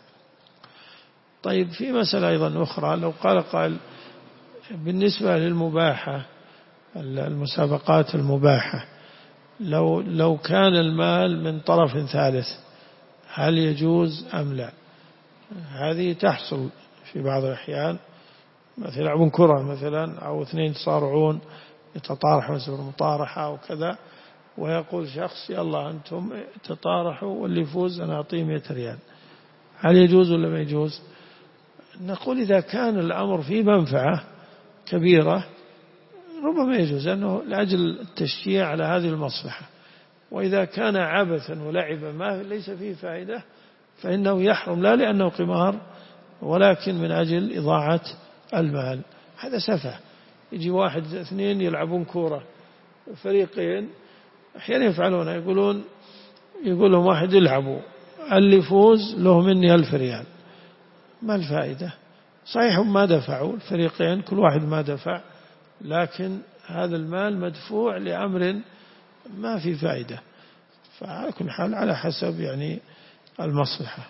طيب في مسألة أيضا أخرى، لو قال قال بالنسبة للمباحة، المسابقات المباحة، لو لو كان المال من طرف ثالث هل يجوز أم لا؟ هذه تحصل في بعض الأحيان، مثل يلعبون كرة مثلا أو اثنين يتصارعون يتطارحوا مثل المطارحة أو كذا، ويقول شخص يلا أنتم تطارحوا واللي يفوز أنا أعطيه مئة ريال، هل يجوز ولا ما يجوز؟ نقول إذا كان الأمر فيه منفعة كبيرة ربما يجوز، لأنه لأجل التشجيع على هذه المصلحة. وإذا كان عبثا ولعبا ما ليس فيه فائدة فإنه يحرم، لا لأنه قمار ولكن من أجل إضاعة المال، هذا سفه. يجي واحد اثنين يلعبون كورة فريقين، أحيانا يفعلون يقولون يقول لهم واحد يلعبوا اللي يفوز له مني ألف ريال، ما الفائدة؟ صحيح هم ما دفعوا الفريقين، كل واحد ما دفع، لكن هذا المال مدفوع لأمر ما في فائدة، فعلى كل حال على حسب يعني المصلحة.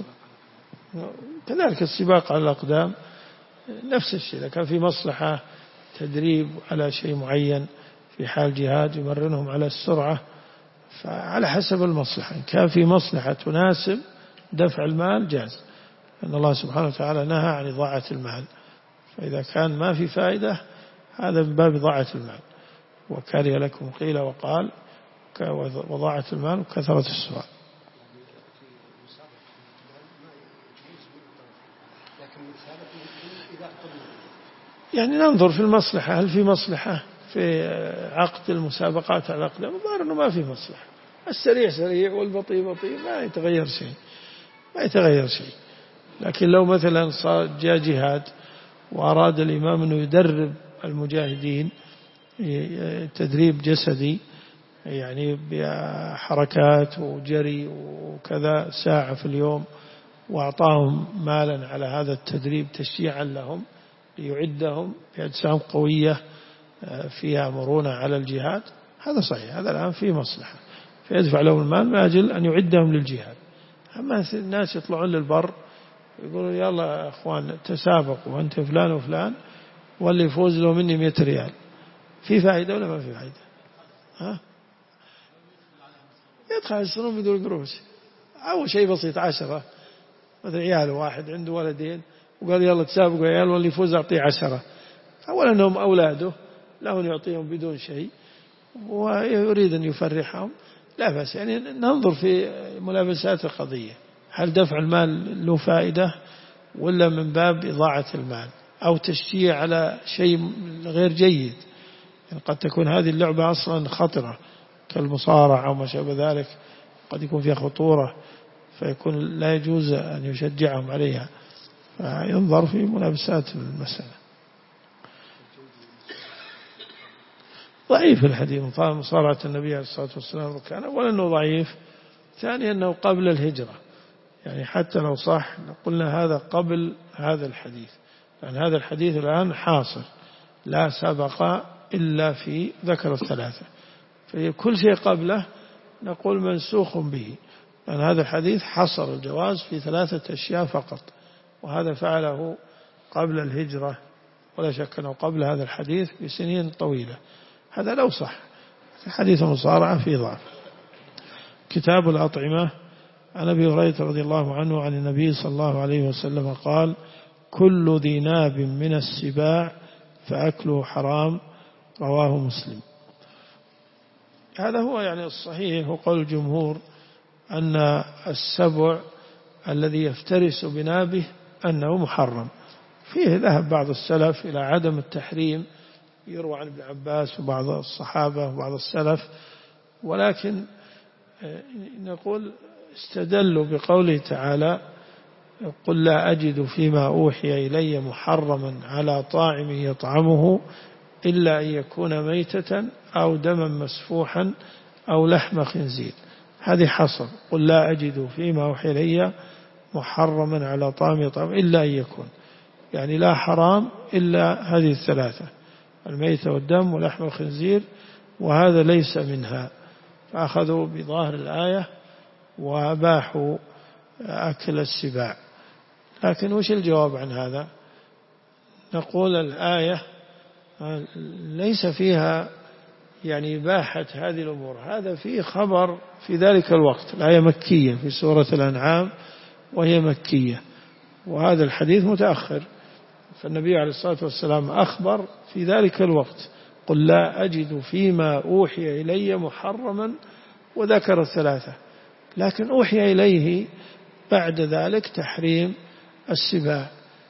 كذلك السباق على الأقدام نفس الشيء، إذا كان في مصلحة تدريب على شيء معين في حال جهاد يمرنهم على السرعة، فعلى حسب المصلحة. إن كان في مصلحة تناسب دفع المال جاز، لأن الله سبحانه وتعالى نهى عن إضاعة المال، فإذا كان ما في فائدة هذا من باب إضاعة المال. وكره لكم قيل وقال وضاعة المال وكثرة السؤال. يعني ننظر في المصلحة، هل في مصلحة في عقد المسابقات على الأقدام؟ الظاهر أنه ما في مصلحة، السريع سريع والبطيء بطيء، ما يتغير شيء ما يتغير شيء. لكن لو مثلا صار جاء جهاد وأراد الإمام أنه يدرب المجاهدين تدريب جسدي، يعني بحركات وجري وكذا ساعة في اليوم، وأعطاهم مالا على هذا التدريب تشجيعا لهم ليعدهم بأجسام قوية فيها مرونة على الجهاد، هذا صحيح، هذا الآن فيه مصلحة، فيدفع لهم المال من أجل أن يعدهم للجهاد. أما الناس يطلعون للبر يقولون يلا يا أخوان تسابقوا وأنت فلان وفلان واللي يفوز له مني مئة ريال، في فائدة ولا ما في فائدة؟ ها؟ يدخل يشترون بدون قروش. أول شيء بسيط، عشرة مثل عيال واحد عنده ولدين وقال يلا تسابقوا عيال واللي يفوز أعطيه عشرة، أولا أنهم أولاده له يعطيهم بدون شيء ويريد أن يفرحهم، لا بس يعني ننظر في ملابسات القضية، هل دفع المال له فائدة ولا من باب إضاعة المال أو تشجيع على شيء غير جيد. يعني قد تكون هذه اللعبة أصلا خطرة كالمصارعة أو ما شابه ذلك، قد يكون فيها خطورة فيكون لا يجوز أن يشجعهم عليها، فينظر في ملابسات المسألة. ضعيف الحديث مصارعة النبي عليه الصلاة والسلام، كان أولا أنه ضعيف، ثانيا أنه قبل الهجرة، يعني حتى لو صح قلنا هذا قبل هذا الحديث، لأن يعني هذا الحديث الآن حاصل لا سبق إلا في ذكر الثلاثة، في كل شيء قبله نقول منسوخ به، لأن هذا الحديث حصر الجواز في ثلاثة أشياء فقط، وهذا فعله قبل الهجرة، ولا شك أنه قبل هذا الحديث بسنين طويلة، هذا لو صح. حديث المصارعة في ضعف. كتاب الأطعمة عن أبي هريرة رضي الله عنه عن النبي صلى الله عليه وسلم قال: كل ذي ناب من السباع فأكله حرام، رواه مسلم. هذا هو يعني الصحيح، هو قول الجمهور أن السبع الذي يفترس بنابه أنه محرم. فيه ذهب بعض السلف إلى عدم التحريم، يروى عن ابن عباس وبعض الصحابة وبعض السلف، ولكن نقول استدلوا بقوله تعالى: قل لا أجد فيما أوحي إلي محرما على طاعم يطعمه إلا أن يكون ميتة أو دما مسفوحا أو لحم خنزير. هذه حصر، قل لا أجد فيما أوحي إلي محرما على طاعم يطعمه إلا أن يكون، يعني لا حرام إلا هذه الثلاثة: الميتة والدم ولحم الخنزير، وهذا ليس منها، فأخذوا بظاهر الآية وأباحوا أكل السباع. لكن وش الجواب عن هذا؟ نقول الآية ليس فيها يعني إباحة هذه الأمور، هذا فيه خبر في ذلك الوقت، الآية مكية في سورة الأنعام وهي مكية، وهذا الحديث متأخر، فالنبي عليه الصلاة والسلام أخبر في ذلك الوقت: قل لا أجد فيما أوحي إلي محرما، وذكر الثلاثة، لكن أوحي إليه بعد ذلك تحريم السباع،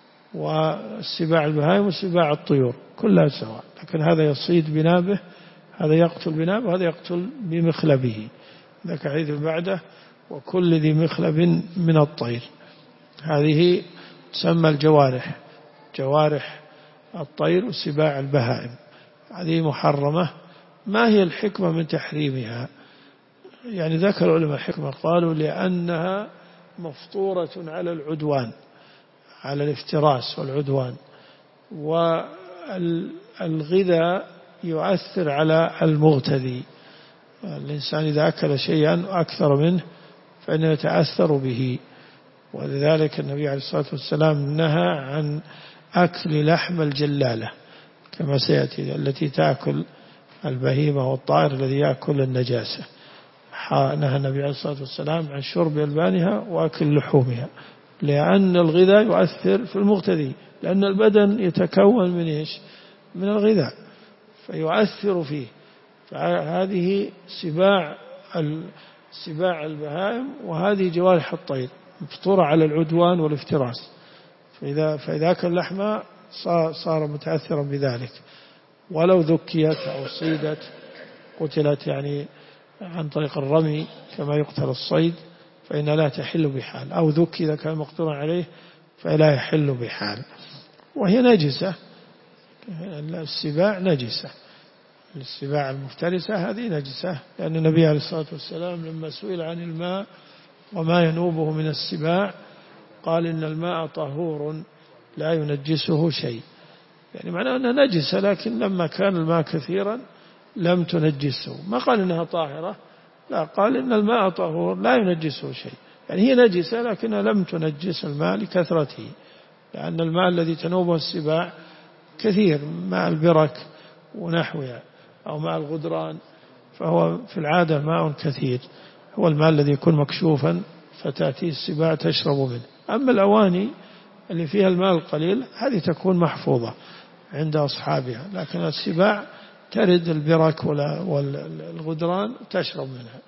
والسباع البهائم والسباع الطيور كلها سواء، لكن هذا يصيد بنابه، هذا يقتل بنابه، وهذا يقتل بمخلبه، ذاك حديث بعده: وكل ذي مخلب من الطير. هذه تسمى الجوارح، جوارح الطير وسباع البهائم، هذه محرمة. ما هي الحكمة من تحريمها؟ يعني ذكر علماء الحكمة قالوا: لأنها مفطورة على العدوان، على الافتراس والعدوان، والغذاء يؤثر على المغتذي. الإنسان إذا أكل شيئا أكثر منه فإنه يتأثر به، ولذلك النبي عليه الصلاة والسلام نهى عن أكل لحم الجلالة كما سيأتي، التي تأكل البهيمة والطائر الذي يأكل النجاسة. نهى النبي عليه الصلاة والسلام عن شرب ألبانها وأكل لحومها، لأن الغذاء يؤثر في المغتذي، لأن البدن يتكون من إيش؟ من الغذاء، فيؤثر فيه. فهذه سباع سباع البهائم، وهذه جوارح الطير مفطورة على العدوان والافتراس، فإذا, فإذا أكل لحمة صار متأثرا بذلك، ولو ذكيت أو صيدت قتلت يعني عن طريق الرمي كما يقتل الصيد فإن لا تحل بحال، أو ذكي إذا كان مقدورا عليه فلا يحل بحال، وهي نجسة. السباع نجسة، السباع المفترسة هذه نجسة، لأن النبي عليه الصلاة والسلام لما سئل عن الماء وما ينوبه من السباع قال إن الماء طهور لا ينجسه شيء، يعني معناه أنها نجسة، لكن لما كان الماء كثيرا لم تنجسه. ما قال إنها طاهرة، لا، قال إن الماء طهور لا ينجسه شيء، يعني هي نجسة لكنها لم تنجس الماء لكثرته، لأن الماء الذي تنوبه السباع كثير، ماء البرك ونحوها أو ماء الغدران، فهو في العادة ماء كثير، هو الماء الذي يكون مكشوفا فتأتي السباع تشرب منه. أما الأواني اللي فيها الماء القليل هذه تكون محفوظة عند أصحابها، لكن السباع ترد البرك والغدران تشرب منها.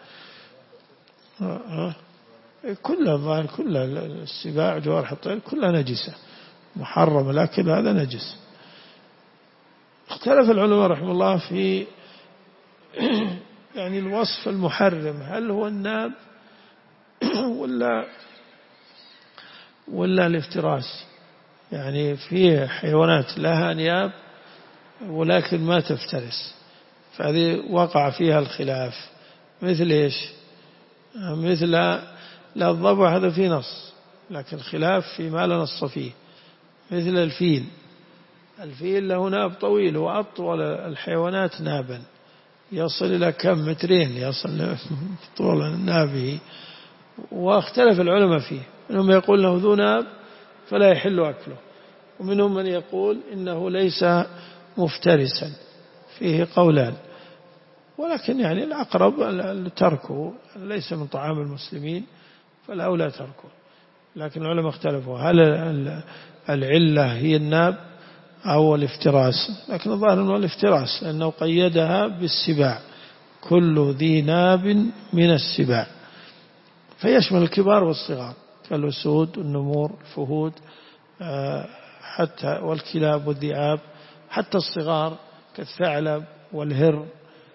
كل كل السباع جوارح الطير كلها نجسة محرمة، لكن هذا نجس. اختلف العلماء رحمه الله في يعني الوصف المحرم، هل هو الناب ولا ولا الافتراس؟ يعني في حيوانات لها نياب ولكن ما تفترس، فهذه وقع فيها الخلاف. مثل إيش؟ مثل لا الضبع، هذا في نص لكن خلاف فيما لا نص فيه. مثل الفيل، الفيل له ناب طويل وأطول الحيوانات نابا، يصل إلى كم مترين، يصل طول نابه، واختلف العلماء فيه، منهم يقول له ذو ناب فلا يحل أكله، ومنهم من يقول إنه ليس مفترسا، فيه قولان، ولكن يعني الأقرب تركه، ليس من طعام المسلمين فالأولى تركه. لكن العلماء اختلفوا هل العلة هي الناب أو الافتراس، لكن الظاهر أنه الافتراس، لأنه قيدها بالسباع، كل ذي ناب من السباع، فيشمل الكبار والصغار كالأسود والنمور الفهود حتى والكلاب والذئاب، حتى الصغار كالثعلب والهر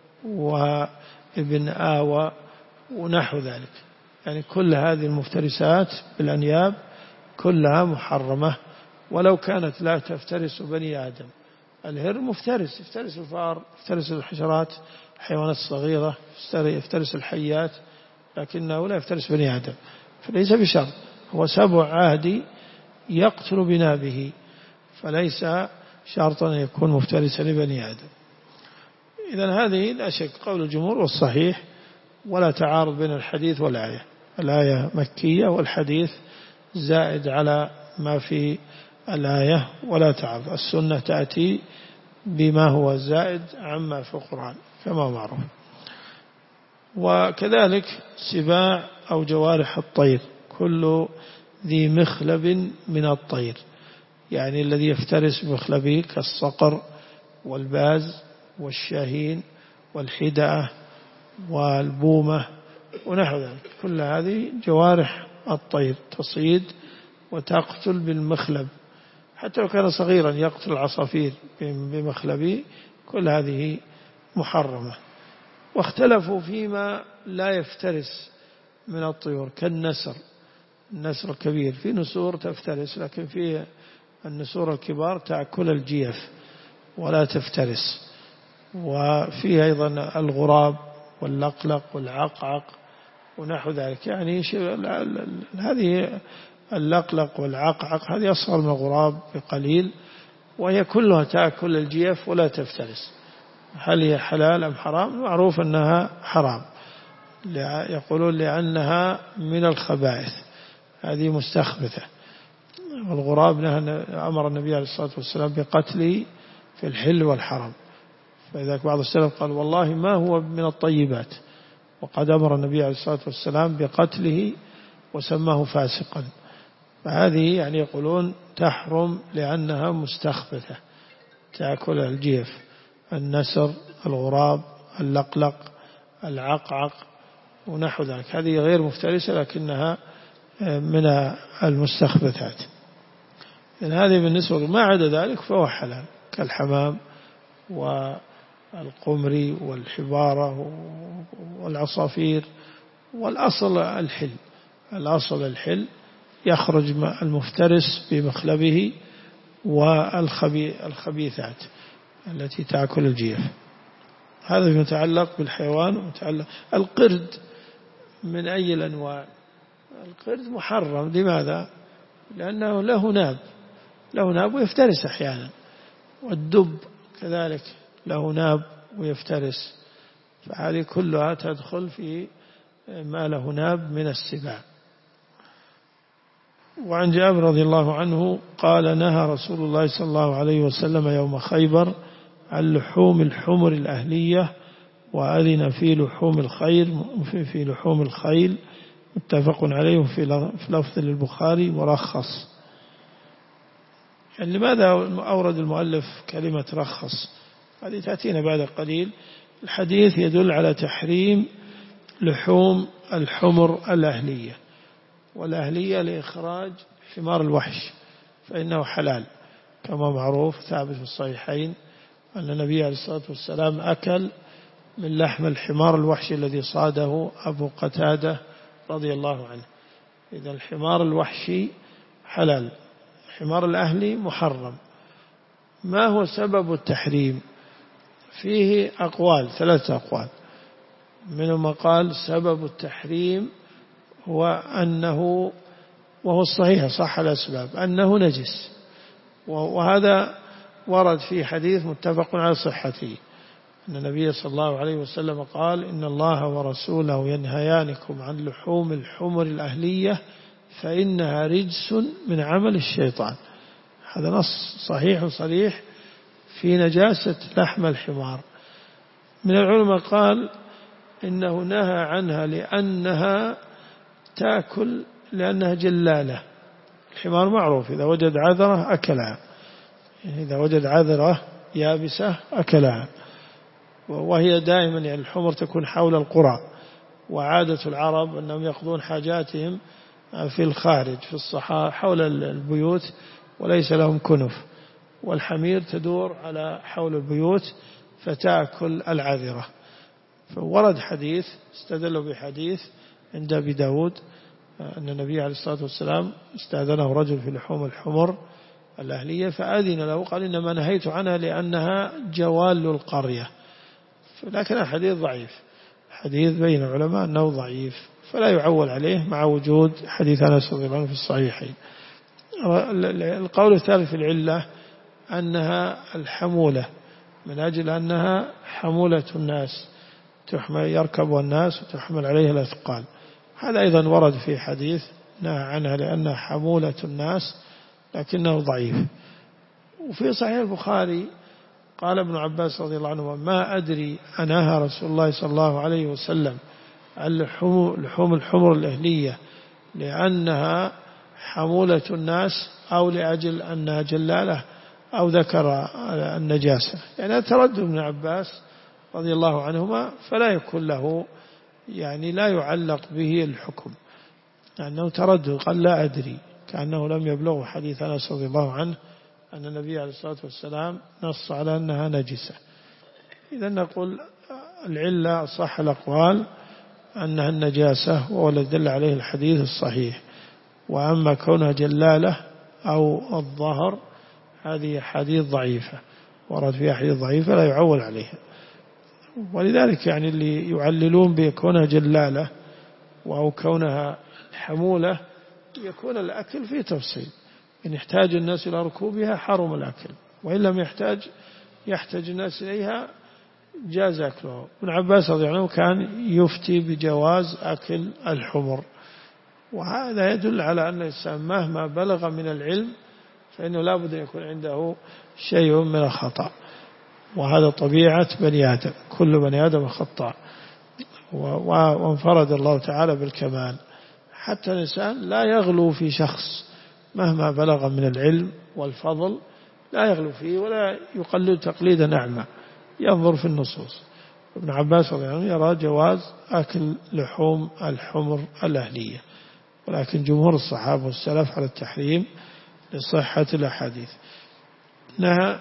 وابن آوى ونحو ذلك. يعني كل هذه المفترسات بالأنياب كلها محرمة ولو كانت لا تفترس بني آدم. الهر مفترس، يفترس الفار، يفترس الحشرات، الحيوانات الصغيرة، يفترس الحيات، لكنه لا يفترس بني آدم، فليس بشر، هو سبع عادي يقتل بنابه، فليس شرطا أن يكون مفترسا لبني آدم. إذن هذه لا شك قول الجمهور والصحيح، ولا تعارض بين الحديث والآية، الآية مكية والحديث زائد على ما في الآية، ولا تعارض، السنة تأتي بما هو زائد عما في القرآن كما معروف. وكذلك سباع أو جوارح الطير كل ذي مخلب من الطير، يعني الذي يفترس بمخلبه كالصقر والباز والشاهين والحدأة والبومة ونحو ذلك، كل هذه جوارح الطير تصيد وتقتل بالمخلب، حتى لو كان صغيرا يقتل العصافير بمخلبه، كل هذه محرمة. واختلفوا فيما لا يفترس من الطيور كالنسر، النسر الكبير، في نسور تفترس، لكن في النسور الكبار تأكل الجيف ولا تفترس. وفي أيضا الغراب واللقلق والعقعق ونحو ذلك، يعني هذه اللقلق والعقعق هذه أصغر من الغراب بقليل، وهي كلها تأكل الجيف ولا تفترس. هل هي حلال أم حرام؟ معروف أنها حرام، يقولون لأنها من الخبائث، هذه مستخبثة. والغراب أمر النبي عليه الصلاة والسلام بقتله في الحل والحرم، فإذا بعض السلف قال والله ما هو من الطيبات، وقد أمر النبي عليه الصلاة والسلام بقتله وسماه فاسقا. فهذه يعني يقولون تحرم لأنها مستخبثة، تأكل الجيف، النسر، الغراب، اللقلق، العقعق ونحو ذلك، هذه غير مفترسة لكنها من المستخبثات. إن هذه بالنسبة ما عدا ذلك فهو حلال، كالحمام والقمري والحبارة والعصافير. والأصل الحل، الأصل الحل، يخرج المفترس بمخلبه والخبيثات التي تأكل الجيف. هذا يتعلق بالحيوان ومتعلق. القرد من أي الأنواع؟ القرد محرم. لماذا؟ لأنه له ناب، له ناب ويفترس أحيانا. والدب كذلك له ناب ويفترس، فهذه كلها تدخل في ما له ناب من السباع. وعن جابر رضي الله عنه قال نهى رسول الله صلى الله عليه وسلم يوم خيبر عن لحوم الحمر الأهلية، وأذن في لحوم الخيل في لحوم الخيل، متفق عليه في لفظ للبخاري ورخص. يعني لماذا أورد المؤلف كلمة رخص؟ هذه تأتينا بعد قليل. الحديث يدل على تحريم لحوم الحمر الأهلية، والأهلية لإخراج حمار الوحش فإنه حلال، كما معروف ثابت في الصحيحين أن النبي عليه الصلاة والسلام أكل من لحم الحمار الوحشي الذي صاده أبو قتادة رضي الله عنه. إذا الحمار الوحشي حلال، الحمار الأهلي محرم. ما هو سبب التحريم؟ فيه أقوال، ثلاثة أقوال. منهم قال سبب التحريم هو أنه، وهو الصحيح صح الأسباب، أنه نجس، وهذا ورد في حديث متفق على صحته أن النبي صلى الله عليه وسلم قال إن الله ورسوله ينهيانكم عن لحوم الحمر الأهلية فإنها رجس من عمل الشيطان. هذا نص صحيح وصريح في نجاسة لحم الحمار. من العلماء قال إنه نهى عنها لأنها تأكل، لأنها جلالة. الحمار معروف إذا وجد عذرة أكلها، إذا وجد عذرة يابسة أكلها، وهي دائما يعني الحمر تكون حول القرى، وعادة العرب أنهم يقضون حاجاتهم في الخارج في الصحراء حول البيوت وليس لهم كنف، والحمير تدور على حول البيوت فتأكل العذرة. فورد حديث استدلوا بحديث عند أبي داود أن النبي عليه الصلاة والسلام استأذنه رجل في لحوم الحمر الأهلية فأذن له، قال إنما نهيت عنها لأنها جوال القرية. لكن الحديث ضعيف، حديث بين العلماء أنه ضعيف فلا يعول عليه مع وجود حديث أنس رضي الله عنه في الصحيحين. القول الثالث في العلة أنها الحمولة، من أجل أنها حمولة الناس، تحمل يركب الناس وتحمل عليها الأثقال. هذا أيضا ورد في حديث نهى عنها لأنها حمولة الناس لكنه ضعيف. وفي صحيح البخاري قال ابن عباس رضي الله عنه ما أدري أنهى رسول الله صلى الله عليه وسلم عن لحوم الحمر الأهلية لأنها حمولة الناس أو لأجل أنها جلالة أو ذكر النجاسة. يعني تردد ابن عباس رضي الله عنهما فلا يكون له، يعني لا يعلق به الحكم، لأنه تردد قال لا أدري، كأنه لم يبلغ حديث أنس رضي الله عنه أن النبي عليه الصلاة والسلام نص على أنها نجسة. إذا نقول العلة صح الأقوال أنها النجاسة وهو الذي دل عليه الحديث الصحيح، وأما كونها جلالة أو الظهر هذه حديث ضعيفة، ورد فيها حديث ضعيفة لا يعول عليها. ولذلك يعني اللي يعللون بكونها جلالة أو كونها حمولة يكون الأكل فيه تفصيل، إن يحتاج الناس إلى ركوبها حرم الأكل، وإن لم يحتاج يحتاج الناس إليها جاز أكله. ابن عباس رضي الله عنه كان يفتي بجواز أكل الحمر، وهذا يدل على أن الإنسان مهما بلغ من العلم فإنه لا بد أن يكون عنده شيء من الخطأ، وهذا طبيعة بني آدم، كل بني آدم خطاء، وانفرد الله تعالى بالكمال. حتى الإنسان لا يغلو في شخص مهما بلغ من العلم والفضل، لا يغلو فيه ولا يقلد تقليدا أعمى، ينظر في النصوص. ابن عباس رضي الله عنه يرى جواز أكل لحوم الحمر الأهلية، ولكن جمهور الصحابة والسلف على التحريم لصحة الأحاديث. نهى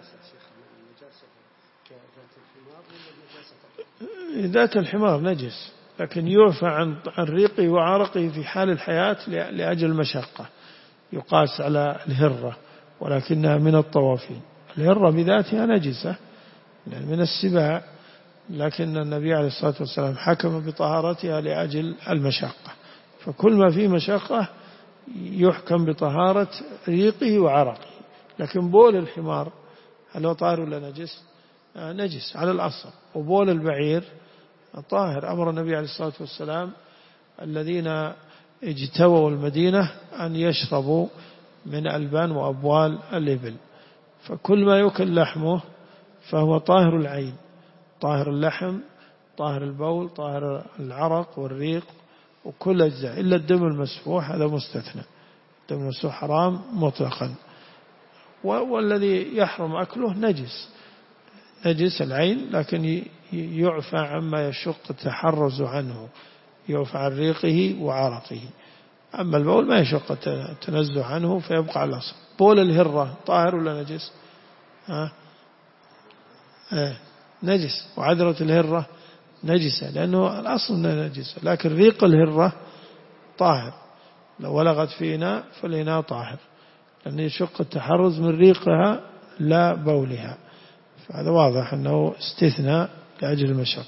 ذات الحمار نجس، لكن يعفى عن عن ريقه وعرقه في حال الحياة لأجل المشقة، يقاس على الهرة، ولكنها من الطوافين. الهرة بذاتها نجسة يعني من السباع، لكن النبي عليه الصلاة والسلام حكم بطهارتها لأجل المشقة، فكل ما فيه مشقة يحكم بطهارة ريقه وعرقه. لكن بول الحمار هل هو طاهر ولا نجس؟ آه نجس على الأصل. وبول البعير طاهر. أمر النبي عليه الصلاة والسلام الذين اجتووا المدينة أن يشربوا من ألبان وأبوال الإبل، فكل ما يؤكل لحمه فهو طاهر العين، طاهر اللحم، طاهر البول، طاهر العرق والريق وكل أجزاء، إلا الدم المسفوح هذا مستثنى، الدم المسفوح حرام مطلقا. والذي يحرم أكله نجس، نجس العين، لكن يعفى عما يشق التحرز عنه، يعفى عن ريقه وعرقه. أما البول ما يشق التنزه عنه فيبقى على الأصل. بول الهرة طاهر ولا نجس؟ ها؟ آه. نجس. وعذرة الهرة نجسة لأنه الأصل أنها نجسة، لكن ريق الهرة طاهر، لو ولغت في إناء فالإناء طاهر، لأن يشق التحرز من ريقها لا بولها، فهذا واضح أنه استثناء لأجل المشقة.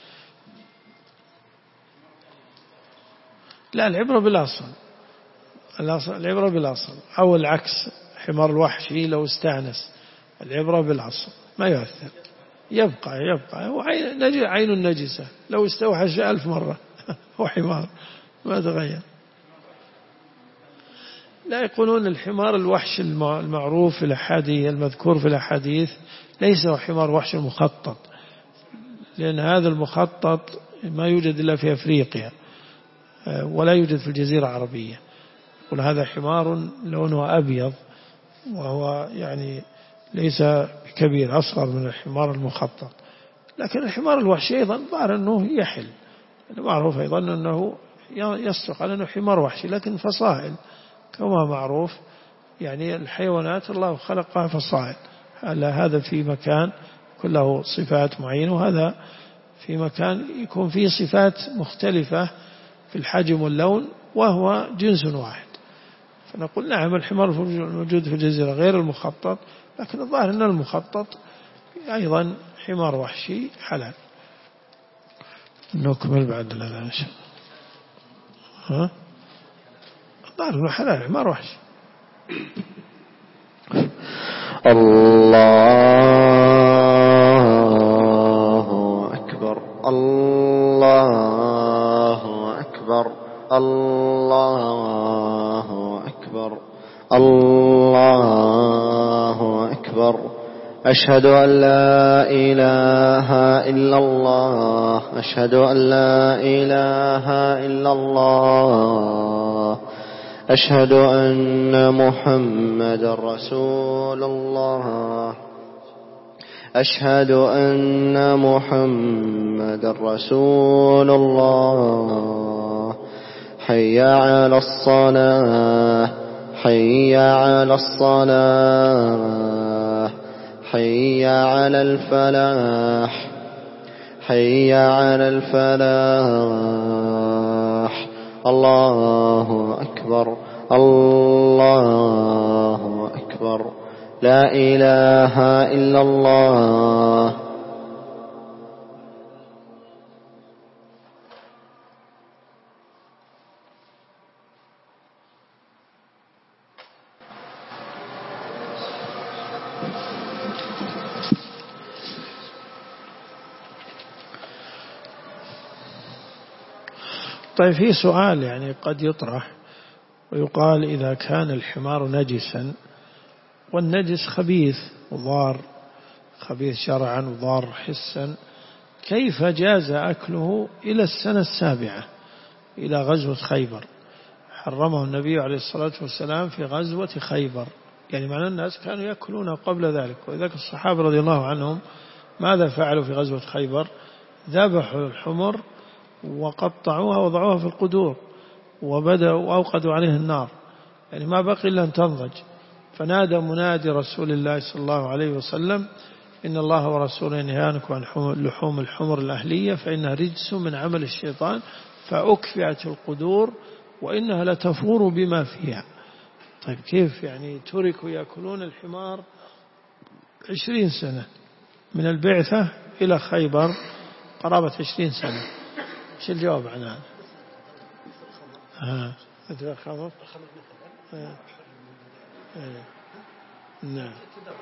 لا، العبرة بالأصل، العبرة بالأصل، أو العكس، حمار الوحشي لو استأنس، العبرة بالأصل ما يؤثر، يبقى يبقى هو عين النجسة، لو استوحش ألف مرة هو حمار ما تغير. لا، يقولون الحمار الوحش المعروف في الأحاديث المذكور في الأحاديث ليس هو حمار وحش مخطط، لأن هذا المخطط ما يوجد إلا في أفريقيا ولا يوجد في الجزيرة العربية. يقول هذا حمار لونه أبيض، وهو يعني ليس كبير، أصغر من الحمار المخطط. لكن الحمار الوحشي أيضا ظهر أنه يحل، معروف أيضا أنه يصدق على أنه حمار وحشي، لكن فصائل كما معروف، يعني الحيوانات الله خلقها فصائل، هذا في مكان كله صفات معينة، وهذا في مكان يكون فيه صفات مختلفة في الحجم واللون وهو جنس واحد. فنقول نعم الحمار الموجود في الجزيرة غير المخطط، لكن الظاهر أن المخطط أيضا حمار وحشي حلال. نكمل بعد الأذان. ها الظاهر أنه حلال حمار وحشي. الله أكبر الله أكبر الله أكبر الله أكبر. أشهد أن لا إله إلا الله، أشهد أن لا إله إلا الله، أشهد أن محمد رسول الله، أشهد أن محمد رسول الله. حي على الصلاة، حي على الصلاة، حي على الفلاح، حي على الفلاح. الله أكبر الله أكبر. لا إله إلا الله. طيب في سؤال يعني قد يطرح ويقال إذا كان الحمار نجسا والنجس خبيث وضار، خبيث شرعا وضار حسا، كيف جاز أكله إلى السنة السابعة إلى غزوة خيبر؟ حرمه النبي عليه الصلاة والسلام في غزوة خيبر، يعني معنى الناس كانوا يأكلونه قبل ذلك. وإذاك الصحابة رضي الله عنهم ماذا فعلوا في غزوة خيبر؟ ذبحوا الحمر وقطعوها وضعوها في القدور وبدأوا وأوقدوا عليه النار، يعني ما بقي إلا أن تنضج. فنادى منادي رسول الله صلى الله عليه وسلم: إن الله ورسوله ينهانكم عن لحوم الحمر الأهلية فإنها رجس من عمل الشيطان فأكفئت القدور وإنها لتفور بما فيها. طيب كيف يعني تركوا يأكلون الحمار عشرين سنة من البعثة إلى خيبر، قرابة عشرين سنة؟ ايش الجواب عن هذا؟ ها مثل الخمر. آه. آه. نعم.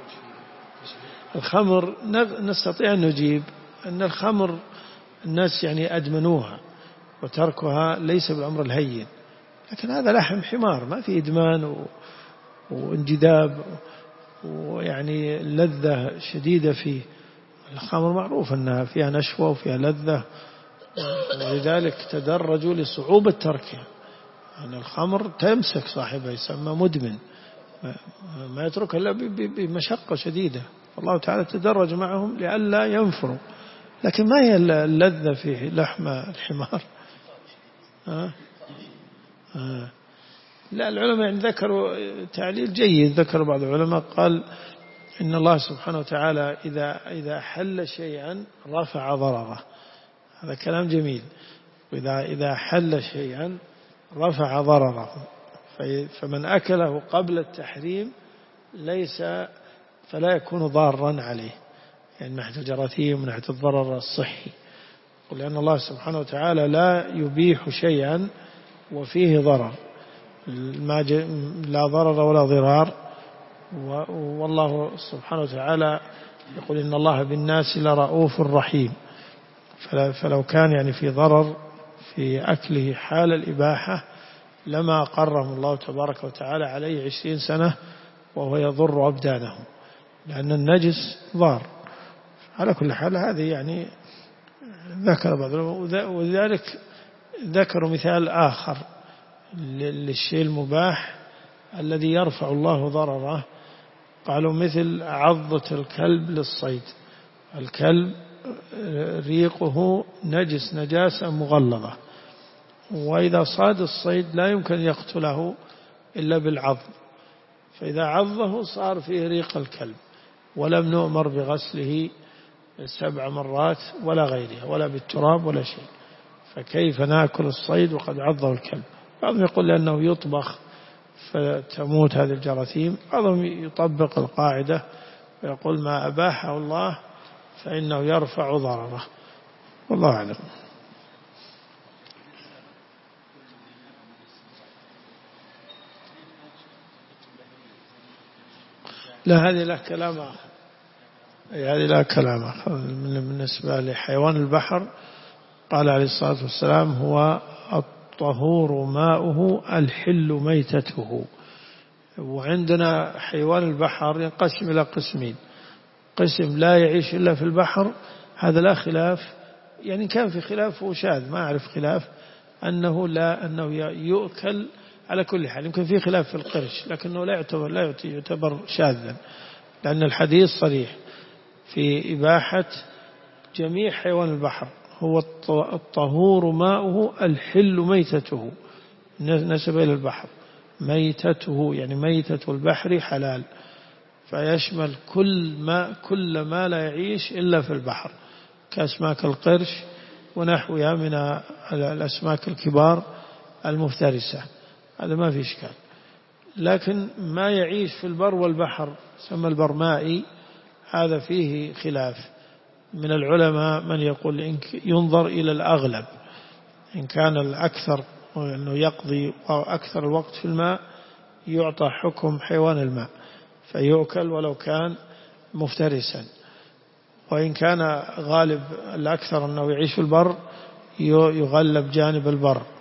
الخمر نستطيع أن نجيب أن الخمر الناس يعني أدمنوها وتركها ليس بالأمر الهين، لكن هذا لحم حمار ما في إدمان و... وانجذاب ويعني لذة شديدة فيه. الخمر معروف أنها فيها نشوة وفيها لذة، ولذلك تدرجوا لصعوبة تركها. أن الخمر تمسك صاحبها، يسمى مدمن، ما يترك إلا بمشقة شديدة. الله تعالى تدرج معهم لئلا ينفروا. لكن ما هي اللذة في لحم الحمار؟ آه؟ آه. لا، العلماء يعني ذكروا تعليل جيد. ذكر بعض العلماء قال إن الله سبحانه وتعالى إذا إذا حل شيئا رفع ضرره. هذا كلام جميل. وإذا إذا حل شيئا رفع ضرره، فمن أكله قبل التحريم ليس فلا يكون ضارا عليه، يعني من ناحية الجراثيم ومن ناحية الضرر الصحي. لأن الله سبحانه وتعالى لا يبيح شيئا وفيه ضرر، لا ضرر ولا ضرار. والله سبحانه وتعالى يقول إن الله بالناس لرؤوف رحيم. فلو كان يعني في ضرر في أكله حال الإباحة لما قرهم الله تبارك وتعالى عليه عشرين سنة وهو يضر أبدانهم، لأن النجس ضار. على كل حال هذه يعني ذكر بعض، وذلك ذكروا مثال آخر للشيء المباح الذي يرفع الله ضرره. قالوا مثل عضة الكلب للصيد. الكلب ريقه نجس نجاسة مغلظة، وإذا صاد الصيد لا يمكن يقتله إلا بالعض، فإذا عضه صار فيه ريق الكلب، ولم نؤمر بغسله سبع مرات ولا غيرها ولا بالتراب ولا شيء. فكيف نأكل الصيد وقد عضه الكلب؟ بعضهم يقول لأنه يطبخ فتموت هذه الجراثيم، بعضهم يطبق القاعدة ويقول ما أباحه الله فإنه يرفع ضرره. والله أعلم. لا، هذه له كلام آخر. هذه له كلام آخر. بالنسبة لحيوان البحر قال عليه الصلاة والسلام هو الطهور ماؤه الحل ميتته. وعندنا حيوان البحر ينقسم إلى قسمين: قسم لا يعيش إلا في البحر، هذا لا خلاف، يعني كان في خلاف وشاذ، ما أعرف خلاف أنه لا أنه يؤكل على كل حال. يمكن في خلاف في القرش، لكنه لا يعتبر لا يعتبر شاذا، لأن الحديث صريح في إباحة جميع حيوان البحر. هو الطهور ماؤه الحل ميتته، نسب إلى البحر. ميتته يعني ميتة البحر حلال، فيشمل كل ما كل ما لا يعيش إلا في البحر، كأسماك القرش ونحوها من الأسماك الكبار المفترسة، هذا ما في إشكال. لكن ما يعيش في البر والبحر سمى البرمائي، هذا فيه خلاف من العلماء. من يقول إن ينظر إلى الأغلب، إن كان الأكثر أنه يقضي أكثر الوقت في الماء يعطى حكم حيوان الماء فيؤكل ولو كان مفترسا، وإن كان غالب الأكثر أنه يعيش في البر يغلب جانب البر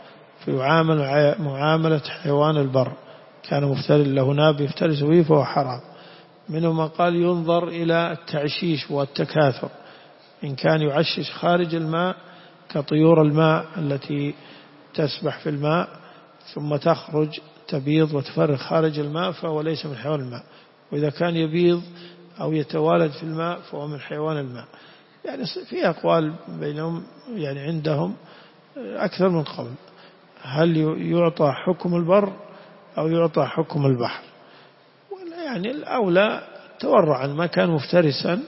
فيعامل معاملة حيوان البر، كان مفترس له ناب يفترس به فهو حرام. منهم من قال ينظر إلى التعشيش والتكاثر، إن كان يعشش خارج الماء كطيور الماء التي تسبح في الماء ثم تخرج تبيض وتفرغ خارج الماء فهو ليس من حيوان الماء، وإذا كان يبيض أو يتوالد في الماء فهو من حيوان الماء. يعني في أقوال بينهم يعني عندهم أكثر من قول، هل يعطى حكم البر أو يعطى حكم البحر؟ يعني الأولى تورعا، ما كان مفترسا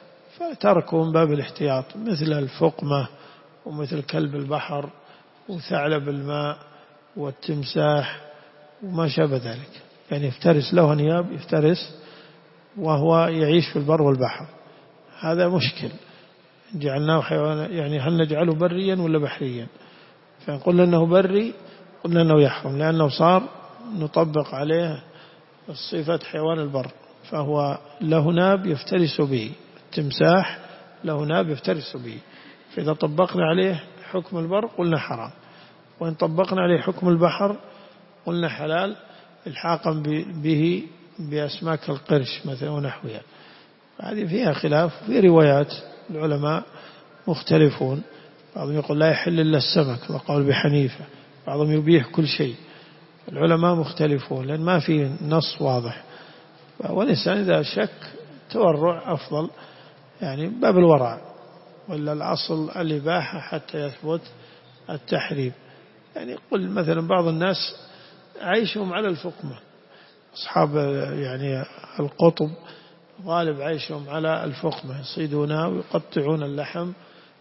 فتركه من باب الاحتياط، مثل الفقمة ومثل كلب البحر وثعلب الماء والتمساح وما شابه ذلك. يعني يفترس له أنياب، يفترس وهو يعيش في البر والبحر، هذا مشكل. جعلناه حيوانا، يعني هل نجعله بريا ولا بحريا؟ فنقول أنه بري قلنا أنه يحرم، لأنه صار نطبق عليه صفة حيوان البر، فهو له ناب يفترس به، التمساح له ناب يفترس به، فإذا طبقنا عليه حكم البر قلنا حرام، وإن طبقنا عليه حكم البحر قلنا حلال، الحاقا به بأسماك القرش مثلا ونحوها. هذه فيها خلاف، في روايات العلماء مختلفون، بعضهم يقول لا يحل إلا السمك وقال بحنيفة، بعضهم يبيح كل شيء. العلماء مختلفون لأن ما في نص واضح، والإنسان إذا شك تورع أفضل، يعني باب الورع، ولا الأصل الإباحة حتى يثبت التحريم. يعني قل مثلا بعض الناس عيشهم على الفقمة، أصحاب يعني القطب غالب عيشهم على الفقمة، يصيدونها ويقطعون اللحم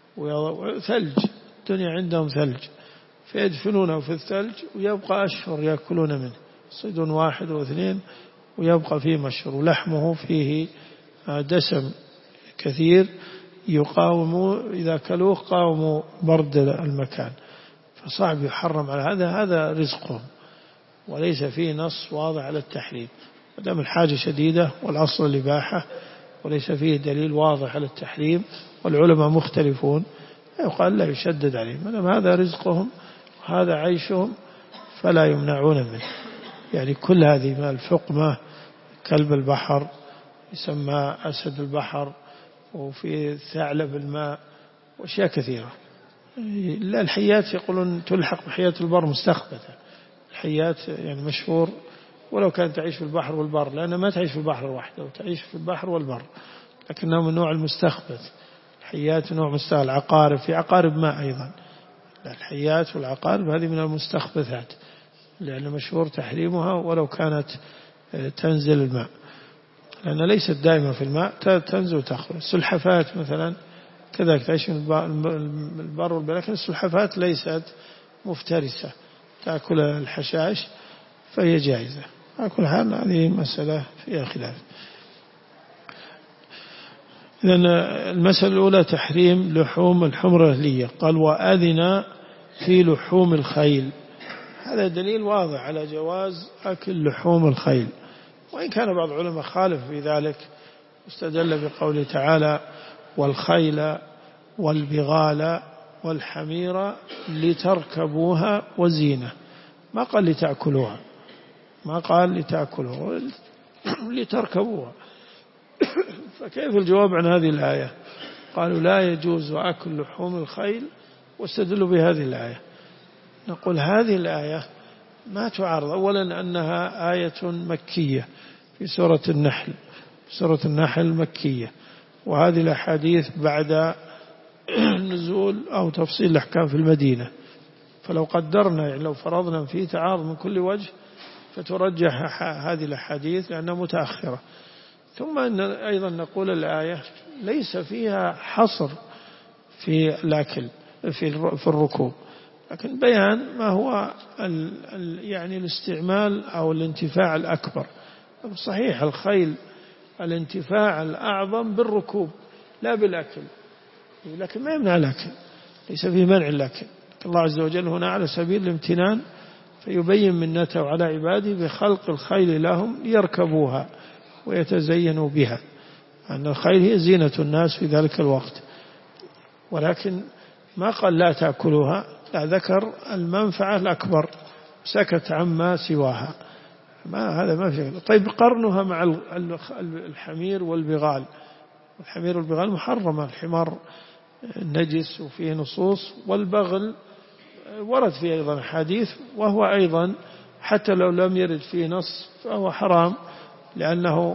وثلج، الدنيا عندهم ثلج، فيدفنونه في الثلج ويبقى أشهر يأكلون منه، يصيدون واحد واثنين ويبقى فيه مشهور، ولحمه فيه دسم كثير يقاوم، إذا كلوه قاوموا برد المكان، فصعب يحرم على هذا. هذا رزقهم وليس فيه نص واضح على التحريم، ودام الحاجة شديدة والأصل الإباحة وليس فيه دليل واضح على التحريم، والعلماء مختلفون، يقال لا يشدد عليهم، مادام هذا رزقهم وهذا عيشهم فلا يمنعون منه. يعني كل هذه من الفقمة، كلب البحر يسمى أسد البحر، وفي ثعلب الماء وأشياء كثيرة. الحيات يقولون تلحق بحيات البر مستخبثة، الحيات يعني مشهور ولو كانت تعيش في البحر والبر، لأنها ما تعيش في البحر وحده، وتعيش في البحر والبر، لكنها من نوع المستخبث. الحيات نوع مستخبث، العقارب في عقارب ماء أيضا، الحيات والعقارب هذه من المستخبثات، لأن مشهور تحريمها ولو كانت تنزل الماء، لأنها ليست دائما في الماء، تنزل وتخرج. السلحفات مثلا كذلك تعيش في البر والبر، لكن السلحفات ليست مفترسة، تأكل الحشائش فهي جائزة. على كل حال هذه مسألة فيها خلاف. لأن المسألة الأولى تحريم لحوم الحمر الأهلية، قال وأذن في لحوم الخيل، هذا دليل واضح على جواز أكل لحوم الخيل، وإن كان بعض العلماء خالف في ذلك، استدل بقوله تعالى والخيل والبغال والحمير لتركبوها وزينة، ما قال لتأكلوها، ما قال لتأكلوها، لتركبوها. فكيف الجواب عن هذه الآية؟ قالوا لا يجوز أكل لحوم الخيل، واستدلوا بهذه الآية. نقول هذه الآية ما تعارض، أولا أنها آية مكية في سورة النحل، سورة النحل مكية، وهذه الأحاديث بعد نزول أو تفصيل الأحكام في المدينة، فلو قدرنا يعني لو فرضنا في تعارض من كل وجه فترجح هذه الأحاديث لأنها متأخرة. ثم أن أيضا نقول الآية ليس فيها حصر في الأكل في في الركوب، لكن بيان ما هو ال ال يعني الاستعمال أو الانتفاع الأكبر. صحيح الخيل الانتفاع الأعظم بالركوب لا بالأكل، لكن ما يمنع الأكل، ليس فيه منع الأكل. الله عز وجل هنا على سبيل الامتنان فيبين منته على عباده بخلق الخيل لهم ليركبوها ويتزينوا بها، أن الخيل هي زينة الناس في ذلك الوقت، ولكن ما قال لا تأكلوها، لا، ذكر المنفعة الأكبر سكت عما سواها، ما هذا ما في. طيب قرنها مع الحمير والبغال، الحمير والبغال محرمة، الحمار نجس وفيه نصوص، والبغل ورد فيه أيضا حديث، وهو أيضا حتى لو لم يرد فيه نص فهو حرام، لأنه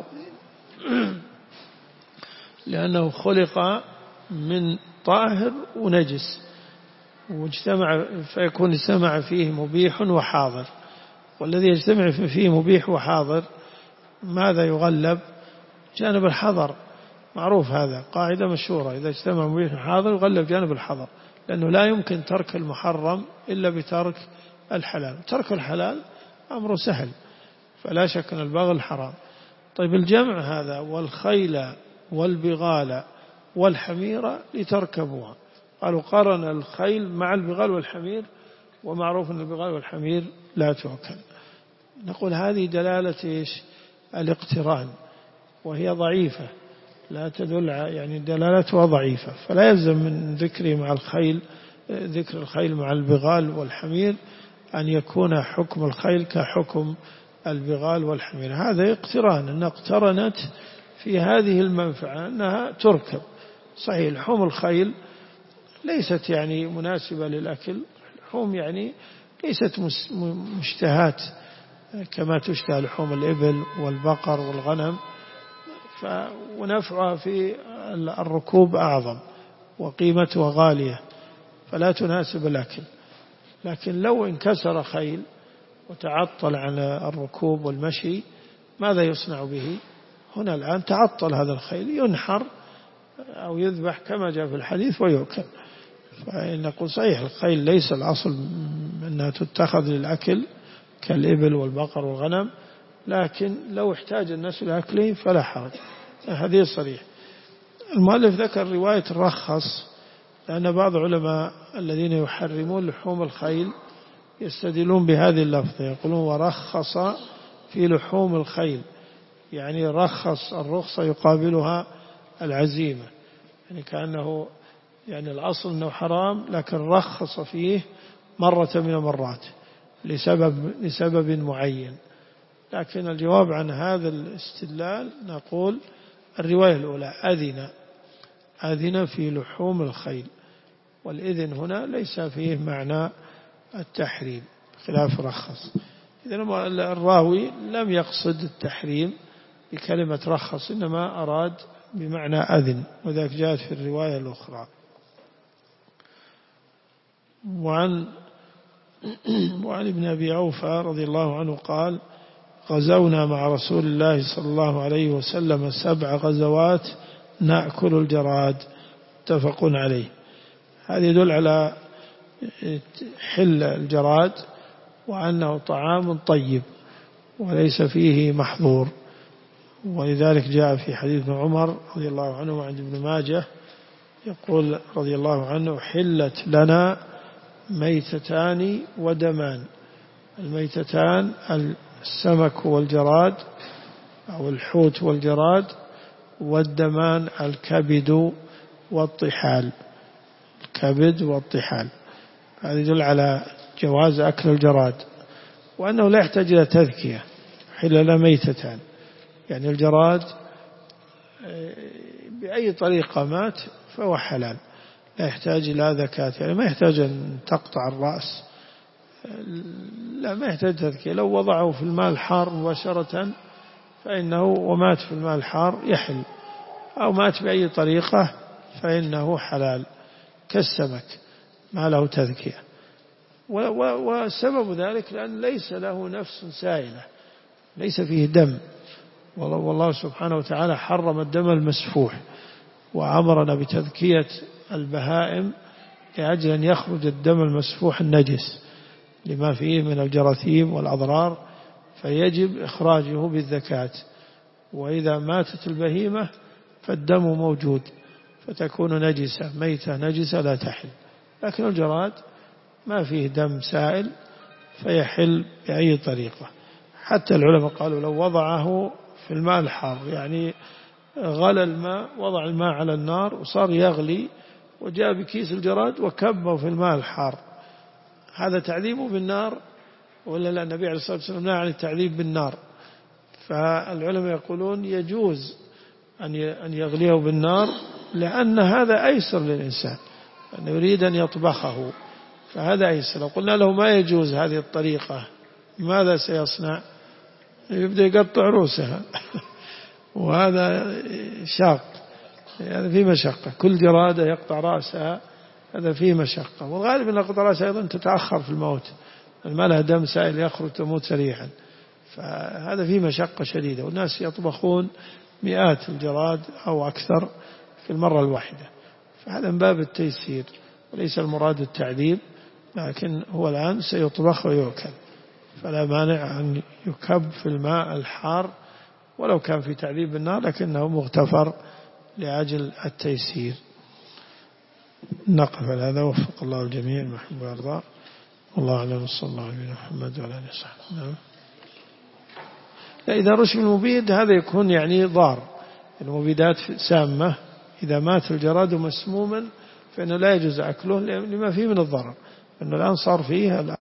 لأنه خلق من طاهر ونجس، واجتمع فيكون اجتمع فيه مبيح وحاضر، والذي يجتمع فيه مبيح وحاضر ماذا يغلب؟ جانب الحظر، معروف هذا قاعدة مشهورة، إذا اجتمع مبيح وحاضر يغلب جانب الحظر، لأنه لا يمكن ترك المحرم إلا بترك الحلال، ترك الحلال أمر سهل، فلا شك أن البغل حرام. طيب الجمع هذا والخيل والبغال والحمير لتركبوها، قالوا قارن الخيل مع البغال والحمير، ومعروف أن البغال والحمير لا تؤكل. نقول هذه دلالة إيش؟ الاقتران، وهي ضعيفة، لا تدل، يعني دلالتها ضعيفة، فلا يلزم من ذكره مع الخيل، ذكر الخيل مع البغال والحمير أن يكون حكم الخيل كحكم البغال والحمير، هذا اقتران، أنها اقترنت في هذه المنفعة أنها تركب. صحيح لحوم الخيل ليست يعني مناسبة للأكل، لحوم يعني ليست مشتهات كما تشتهى لحوم الإبل والبقر والغنم، ونفعها في الركوب أعظم وقيمتها غالية، فلا تناسب الأكل. لكن لو انكسر خيل وتعطل عن الركوب والمشي ماذا يصنع به؟ هنا الآن تعطل هذا الخيل، ينحر أو يذبح كما جاء في الحديث ويؤكل. فنقول صحيح الخيل ليس الأصل أنها تتخذ للأكل كالإبل والبقر والغنم، لكن لو احتاج الناس لأكله فلا حرج، الحديث صريح. المؤلف ذكر رواية الرخص، لأن بعض العلماء الذين يحرمون لحوم الخيل يستدلون بهذه اللفظة، يقولون ورخص في لحوم الخيل، يعني رخص، الرخصة يقابلها العزيمة، يعني كأنه يعني الأصل أنه حرام لكن رخص فيه مرة من المرات لسبب, لسبب معين. لكن الجواب عن هذا الاستدلال نقول الرواية الأولى أذن أذن في لحوم الخيل، والإذن هنا ليس فيه معنى التحريم خلاف رخص، إذن الراوي لم يقصد التحريم بكلمة رخص، إنما أراد بمعنى أذن، وذلك جاءت في الرواية الأخرى. وعن وعن ابن أبي أوفى رضي الله عنه قال غزونا مع رسول الله صلى الله عليه وسلم سبع غزوات نأكل الجراد، متفق عليه. هذا يدل على حل الجراد وأنه طعام طيب وليس فيه محظور، ولذلك جاء في حديث ابن عمر رضي الله عنه وعند ابن ماجه يقول رضي الله عنه حلت لنا ميتتان ودمان. الميتتان السمك والجراد أو الحوت والجراد، والدمان الكبد والطحال، الكبد والطحال. هذا يدل على جواز أكل الجراد، وأنه لا يحتاج إلى تذكية، حل لنا ميتتان، يعني الجراد بأي طريقة مات فهو حلال، لا يحتاج إلى ذكاة، يعني ما يحتاج أن تقطع الرأس، لا ما يحتاج تذكية، لو وضعه في الماء الحار مباشرة فإنه ومات في الماء الحار يحل، أو مات بأي طريقة فإنه حلال كالسمك ما له تذكية. وسبب ذلك لأن ليس له نفس سائلة، ليس فيه دم، والله سبحانه وتعالى حرم الدم المسفوح وأمرنا بتذكية البهائم لأجل أن يخرج الدم المسفوح النجس لما فيه من الجراثيم والأضرار، فيجب إخراجه بالذكاة. وإذا ماتت البهيمة فالدم موجود فتكون نجسة، ميتة نجسة لا تحل. لكن الجراد ما فيه دم سائل فيحل بأي طريقة. حتى العلماء قالوا لو وضعه في الماء الحار، يعني غلى الماء، وضع الماء على النار وصار يغلي، وجاء بكيس الجراد وكبه في الماء الحار هذا تعذيبه بالنار ولا لا؟ النبي عليه الصلاة والسلام نهى عن التعذيب بالنار. فالعلماء يقولون يجوز أن يغليه بالنار لأن هذا أيسر للإنسان، أنه يريد أن يطبخه، فهذا أيسر. لو قلنا له ما يجوز هذه الطريقة ماذا سيصنع؟ يبدأ يقطع رؤوسها وهذا شاق، هذا فيه مشقة. كل جرادة يقطع رأسها هذا فيه مشقة، والغالب أن قطع رأسها أيضا تتأخر في الموت، ما لها دم سائل يخرج تموت سريعا، فهذا فيه مشقة شديدة. والناس يطبخون مئات الجراد أو أكثر في المرة الواحدة، فهذا من باب التيسير وليس المراد التعذيب، لكن هو الآن سيطبخ ويؤكل، فلا مانع أن يكب في الماء الحار ولو كان في تعذيب بالنار، لكنه مغتفر لأجل التيسير. نقف على هذا، وفق الله الجميع المحب ويرضى. والله أعلم، صلى الله عليه محمد وعلى آله وصحبه. نعم. إذا رشم المبيد هذا يكون يعني ضار، المبيدات سامة، إذا مات الجراد مسموما فإنه لا يجوز أكله لما فيه من الضرر، أنه الآن صار فيه